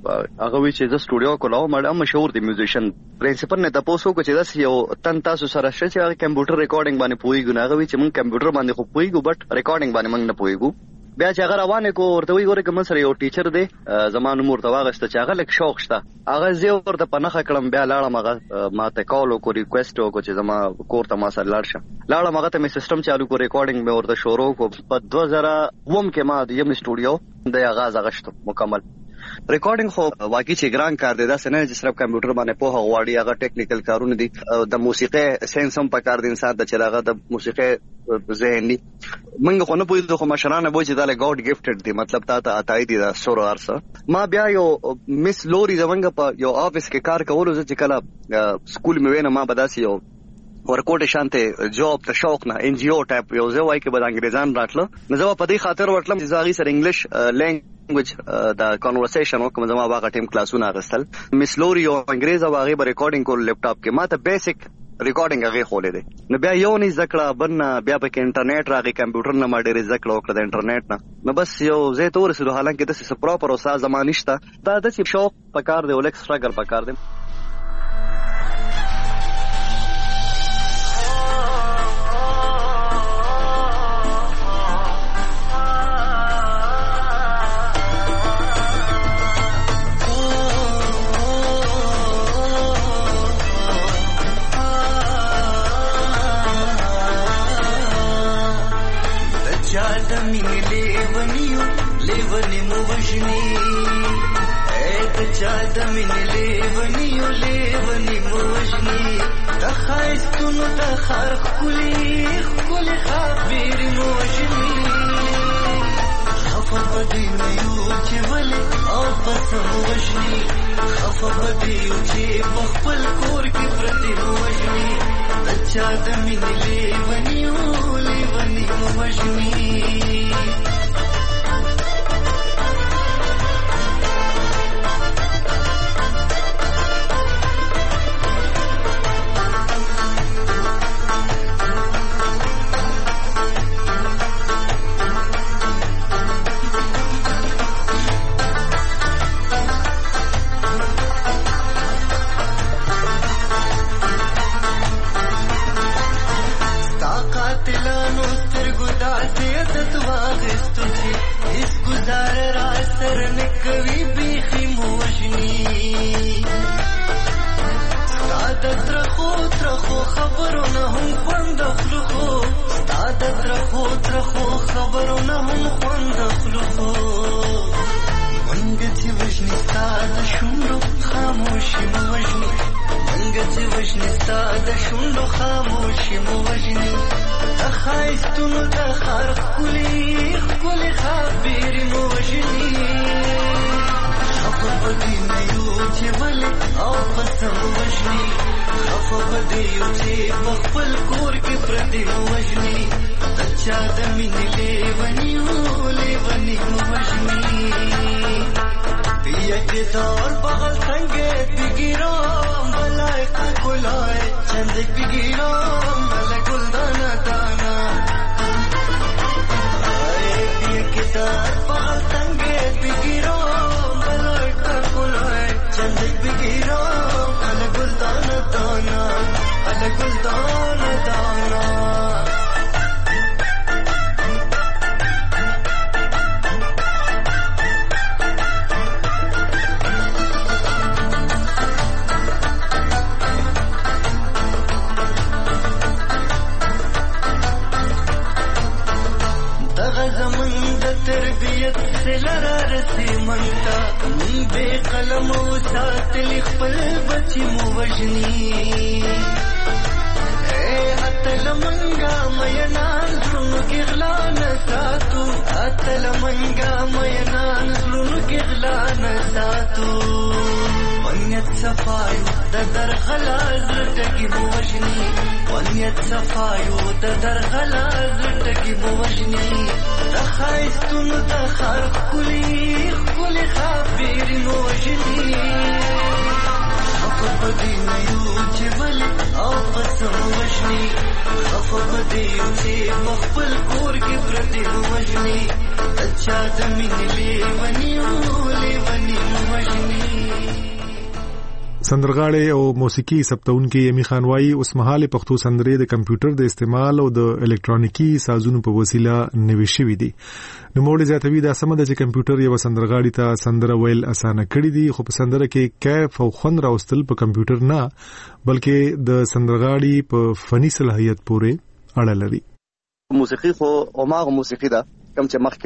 هغه وی چې د سټوډیو کولاو مړ مشهور دی میوزیشن پرنسپل نه تاسو کو چې داس یو تن تاسو سره شې چې کمپیوټر ریکارډینګ باندې پویګو نه غوي چې مونږ کمپیوټر باندې خو پویګو بټ ریکارډینګ باندې مونږ نه پویګو بیا چې هغه روانه کو ورته وی ګوره کوم سره یو ټیچر دی زمانو مور ته واغسته چې هغه لک شوق شته هغه زه ورته پنهخه کړم بیا لاړم هغه ماته کال کو ریکوست کو چې زما کور ته ما سره لاړ شه لاړم هغه ته می سیستم چالو کو ریکارډینګ مې ورته شروع کو په 2000 کې ما د یم سټوډیو د آغاز غشت مکمل ریکارډینګ خو واقعي چې ګران کار دی دا څنګه چې صرف کمپیوټر باندې په غواړي هغه ټیکنیکل کارونه دي د موسیقي ساينس هم په کار دي انسان ته چې هغه د موسیقي ذهني منګه خو نه پوهیږو خو مشرانه وایي چې دا له ګاډ ګیفټډ دي مطلب تا عطای دي دا سور ارسه ما بیا یو مس لوري زمنګ په یو افیس کې کار کولو چې کله سکول مې وینم ما بداسي یو ورکوټ شانته جاب ته شوق نه ان جی او ټایپ یو ځای کې بد انګریزان راتله نو زه په دې خاطر ورتلم چې زاغي سره انګلیش لینګویج دا کانورسیشن وکم زما واغه ټیم کلاسونه غستل مس لوري او انګریزا واغه به ریکارډینګ کول لپټاپ کې ما ته بیسیک ریکارډینګ هغه خولې دي نو بیا یو نه ذکر بن بیا په انټرنیټ راغی کمپیوټر نه ما ډېر ذکر وکړ د انټرنیټ نه نو بس یو زه تور سره حالانکه د څه پراپر او ساز زمانشته دا د شوق پکار دی ولکس سټرګل پکار دی پدې نه یو چې ولې او قسم وشني خفه پدې یو چې په خپل کور کې پردې وژني اچھا د مینې لیوني وژني. سندرغاړي او موسیقي ثبتونکي یمي خان وايي اوس مهال پښتو سندرې د کمپیوټر د استعمال او د الکترونیکي سازونو په وسیله نوي شوي دي. نو موږ زیاتوي دا سم ده چې کمپیوټر یو سندرغاړي ته سندره ویل اسانه کړی دي، خو په سندره کې کیف او خوند راوستل په کمپیوټر نه بلکې د سندرغاړي په فني صلاحیت پورې اړه لري. موسیقي خو اوماغه موسیقي ده کوم چې مخکې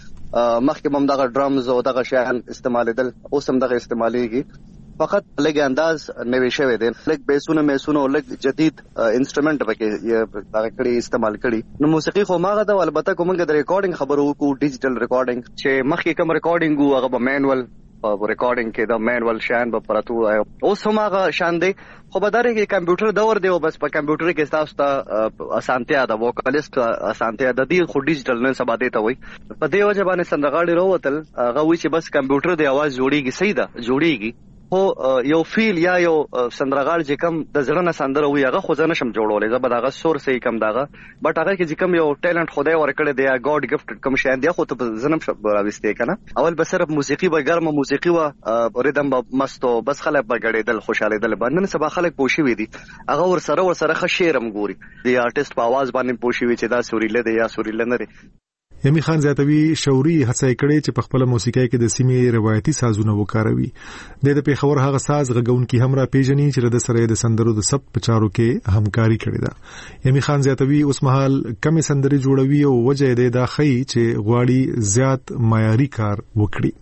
هم دغه ډرامز او دغه شیان استعمالیدل، اوس هم دغه استعماليږي، فقط لږ انداز نوي شوی دی، لږ بیسونه میسونه او لږ جدید انسټرومنټ پکې دغه کړي استعمال کړي. نو موسیقي خو ماغه ده، البته کومه د ریکارډینګ خبرو کو ډیجیټل ریکارډینګ چې مخکې کوم ریکارډینګ وو هغه به مینوال ریکارډینګ کې دا مینوال شان به پراتو اوس هم هغه شان دی، خو به دغه کې کمپیوټر دور دی او بس په کمپیوټر کې تاسو ته اسانتیا ده، ووکالیست اسانتیا ده، دی خو ډیجیټل نه سبا دی ته وي. په دې وجه باندې سندرغاړي راوتل هغه وی چې بس کمپیوټر دی आवाज جوړیږي، صحیح ده جوړیږي، خو یو فیل یا یو سندرغاړ چې کم د زړه نه سندره وي هغه خو ځنه شم جوړولې، زه به دغه سور سي کم دغه بټ هغه کې چې کم یو ټیلنت خدای ورکړی دی، ګاډ ګفټډ کم شاین دی، خو ته زنم شپ راوستې کنه. اول به صرف موسیقي به ګرمه موسیقي و ریدم به مستو بس خلک به غړېدل خوشاله دل باندې سبا خلک پوښي وي دي هغه ور سره خشیرم ګوري دی آرټیست په आवाज باندې پوښي وي چې دا سوريله دی یا سوريله نه دی. یمي خان زیاتوي شوري هڅه کړې چې په خپل موسیقۍ کې د سیمې روایتي سازونه وکاروي. د پیښور هغه ساز غږونکي هم را پیژني چې د سره د سندرو د سب پچارو کې همکاري کړې ده. یمي خان زیاتوي اوس مهال کمې سندري جوړوي او وجه یې د خی چې غواړي زیات معیاري کار وکړي.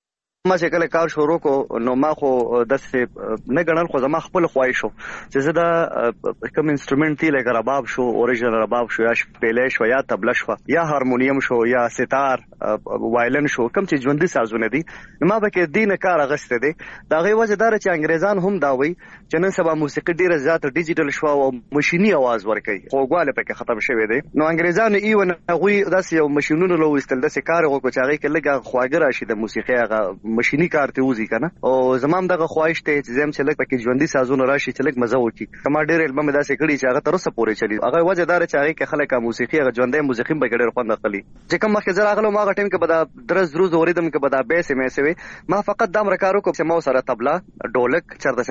ما چې کله کار شروع کو نو ما خو داسې نه غنل، خو زما خپل خواهش شو چې زه دا کوم انسټرومنټ دی لکه رباب شو، اوریجنل رباب شو، یا شپېلې شو، یا تبله شو، یا هارمونیم شو، یا ستار وایلن شو، کوم چې ژوندۍ سازونه دي، ما به کې دینه کار اغسته دي. دا غي وجه دار چې انګريزان هم دا وي چې نن سبا موسیقي ډیره زیات ډیجیټل شو او ماشيني आवाज ورکوي، خوګواله پکې ختم شوی دی. نو انګريزان ایون هغه داسې یو ماشينونو لو استل داسې کار وکړي چې هغه کې لګه خواګر راشي د موسیقي هغه ماشيني کار ته وځي کنه. او زمام دغه خواهش ته چې زم چې لګ پکې ژوندۍ سازونه راشي چې لګ مزه وکړي. کما ډېر البم داسې کړي چې هغه تر اوسه پورې چلی، هغه وجه دار چې هغه کې خلک موسیقي هغه ژوندۍ موسیقي به ډېر خوند اخلي. چې کوم مخکې زه راغلم هغه ټیم کې به دا درز روز اوریدم کې به دا بیس مې سوي، ما فقط دا مرکارو کو چې مو سره تبلا ډولک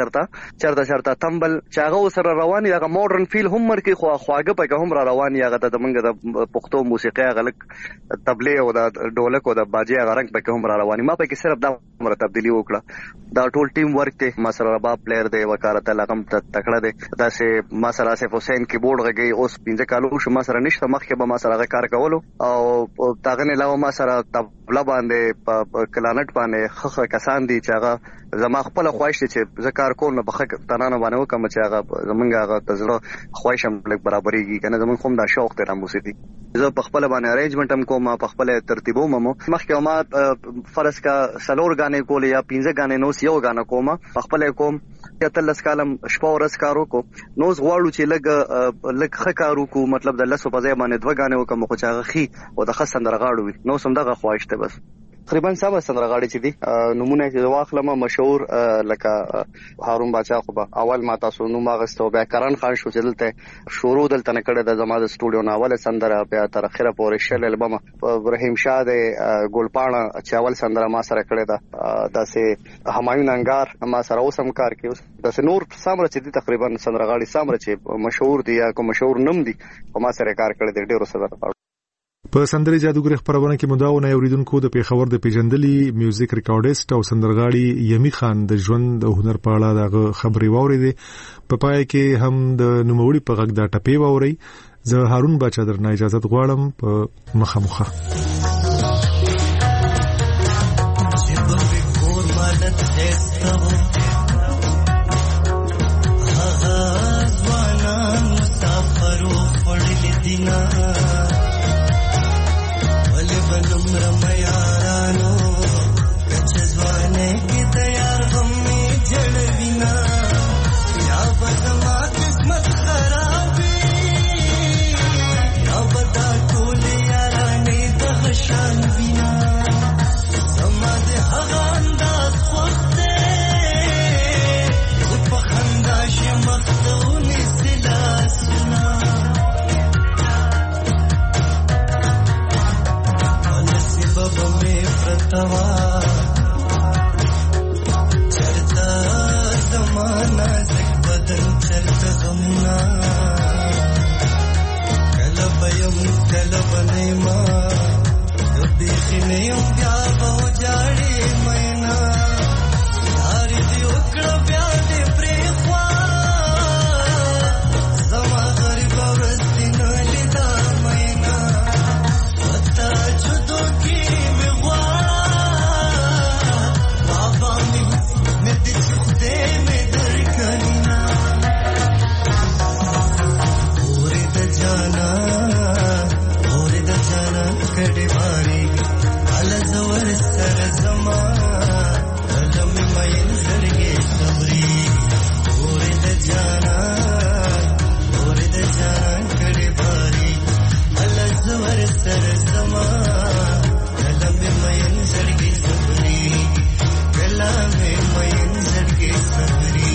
چرته تمبل چې هغه سره رواني هغه ماډرن فیل هم مرکي، خو خواګه پکې هم را رواني هغه د منګه د پښتو موسیقي هغه تبلې او د ډولک او د باجي هغه رنگ پکې هم را رواني. ما پکې صرف دا تبدیلی وکړه. دا ټول ټیم ورک ته ما سره رباب پلیئر دی، وکالت لغم تکړه دی، دا سه ما سره اسف حسین کیبورډ غږی اوس 15 کالو شو ما سره نشته، مخکې به ما سره کار کولو او تاغه نه علاوه ما سره تبلا باندې کلانټ باندې خخ کسان دي چې هغه زما خپل خواهش چې ذکر کول نه بخښ تنانه باندې وکم چې هغه زمونږه هغه تزړه خواهشم لګ برابرېږي کنه. زمون کوم دا شوق ته موسیقي زه په خپل باندې ارینجمنت هم کوم، په خپل ترتیبوم مو مخکې ما فرض کا سلور غانې کول یا 15 غانې نو یو غانې کوم، په خپل کوم یا تلس کالم شپه ورځ کارو کو نو غواړو چې لګ خکارو کو، مطلب د لسو په ځای باندې 2 غانې وکم خو چې هغه خي او د خسندر غاړو وي نو سم دغه خواهش ته بس. تقریبا سم سندرغاړي چې دي نمونه چې واخلم مشهور لکه هارون باچا خو به اول ما تاسو نو ماغستو بیا کرن خان شو چې دلته شروع دلته نه کړه د زما د سټوډیو نه اول سندره بیا تر اخره پورې شل البم ابراهیم شاه د ګلپاڼه چې اول سندره ما سره کړه دا داسې همایون انګار ما سره اوسم کار کوي، داسې نور سامره چې دي تقریبا سندرغاړي سامره چې مشهور دي یا کوم مشهور نوم دي ما سره کار کړی دی ډیرو سره. په سندري جادوګر خبرونه کې مداونه اوریدونکو د پیښور د پیژندلي میوزیک ریکارډیست او سندرغاړي یمي خان د ژوند او هنر په اړه د خبري واوریدي. په پای کې هم د نوموړي په غږ دا ټپي واوري. زه هارون باچا درنه اجازه غواړم په مخه خرابي یا بدا ټول یارانه د نازک بدن چرته غمونه کله به یم کله به نه یمه که بیخي نه یم بیا به وجاړې مینا یارې دې وکړه بیا دې پرېښوا زما غریبه ورځ دې نه لیده مینا وته جدو کې مې غواړه بابا مې دې چې خدای مې درکړینا اورې د جانا کډې باري ال زور سره زما لم مې زړګي صبري اورې د جانا کډې باري ال زور سره زما لم مې زړګي صبري کلام مې زړګي صبري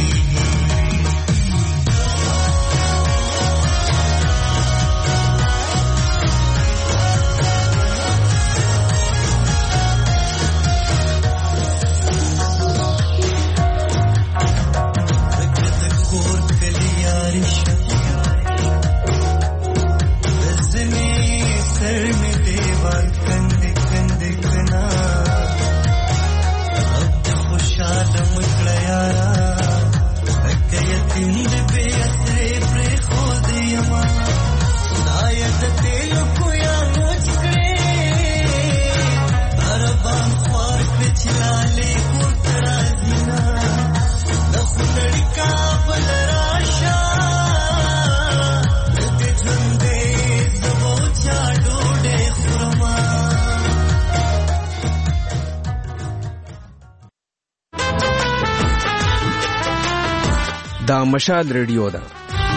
دا مشال ریډیو ده.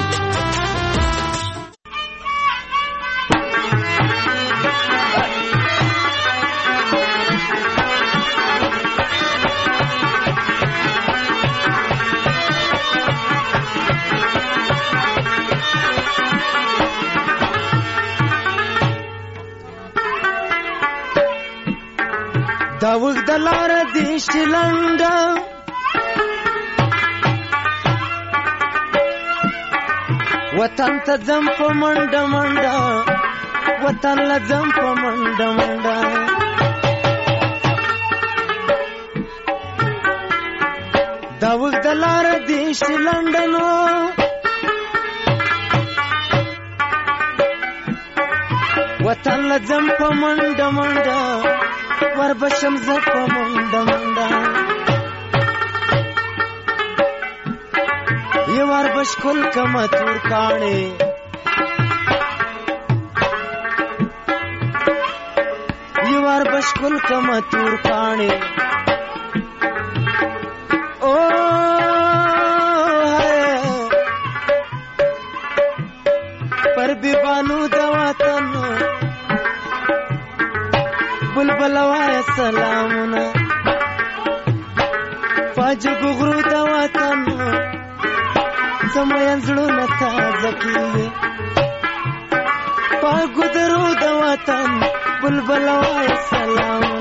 دا وخت د لار دې شلنده وطن ته ځم په منډه منډه وطن له ځم په منډه منډه دا وخت د لاره دې شي لنډنو وطن له ځم په منډه منډه وربشم زه په منډه منډه ये वार बशकुल कमा तूर काने ये वार बशकुल कमा तूर काने ओ पर बिबानु दवातन बुलबलवाय सलामुना पाज गुगरू दवातन समय زړونه تازه کیږي پاګو درو د وطن بلبل وای سلام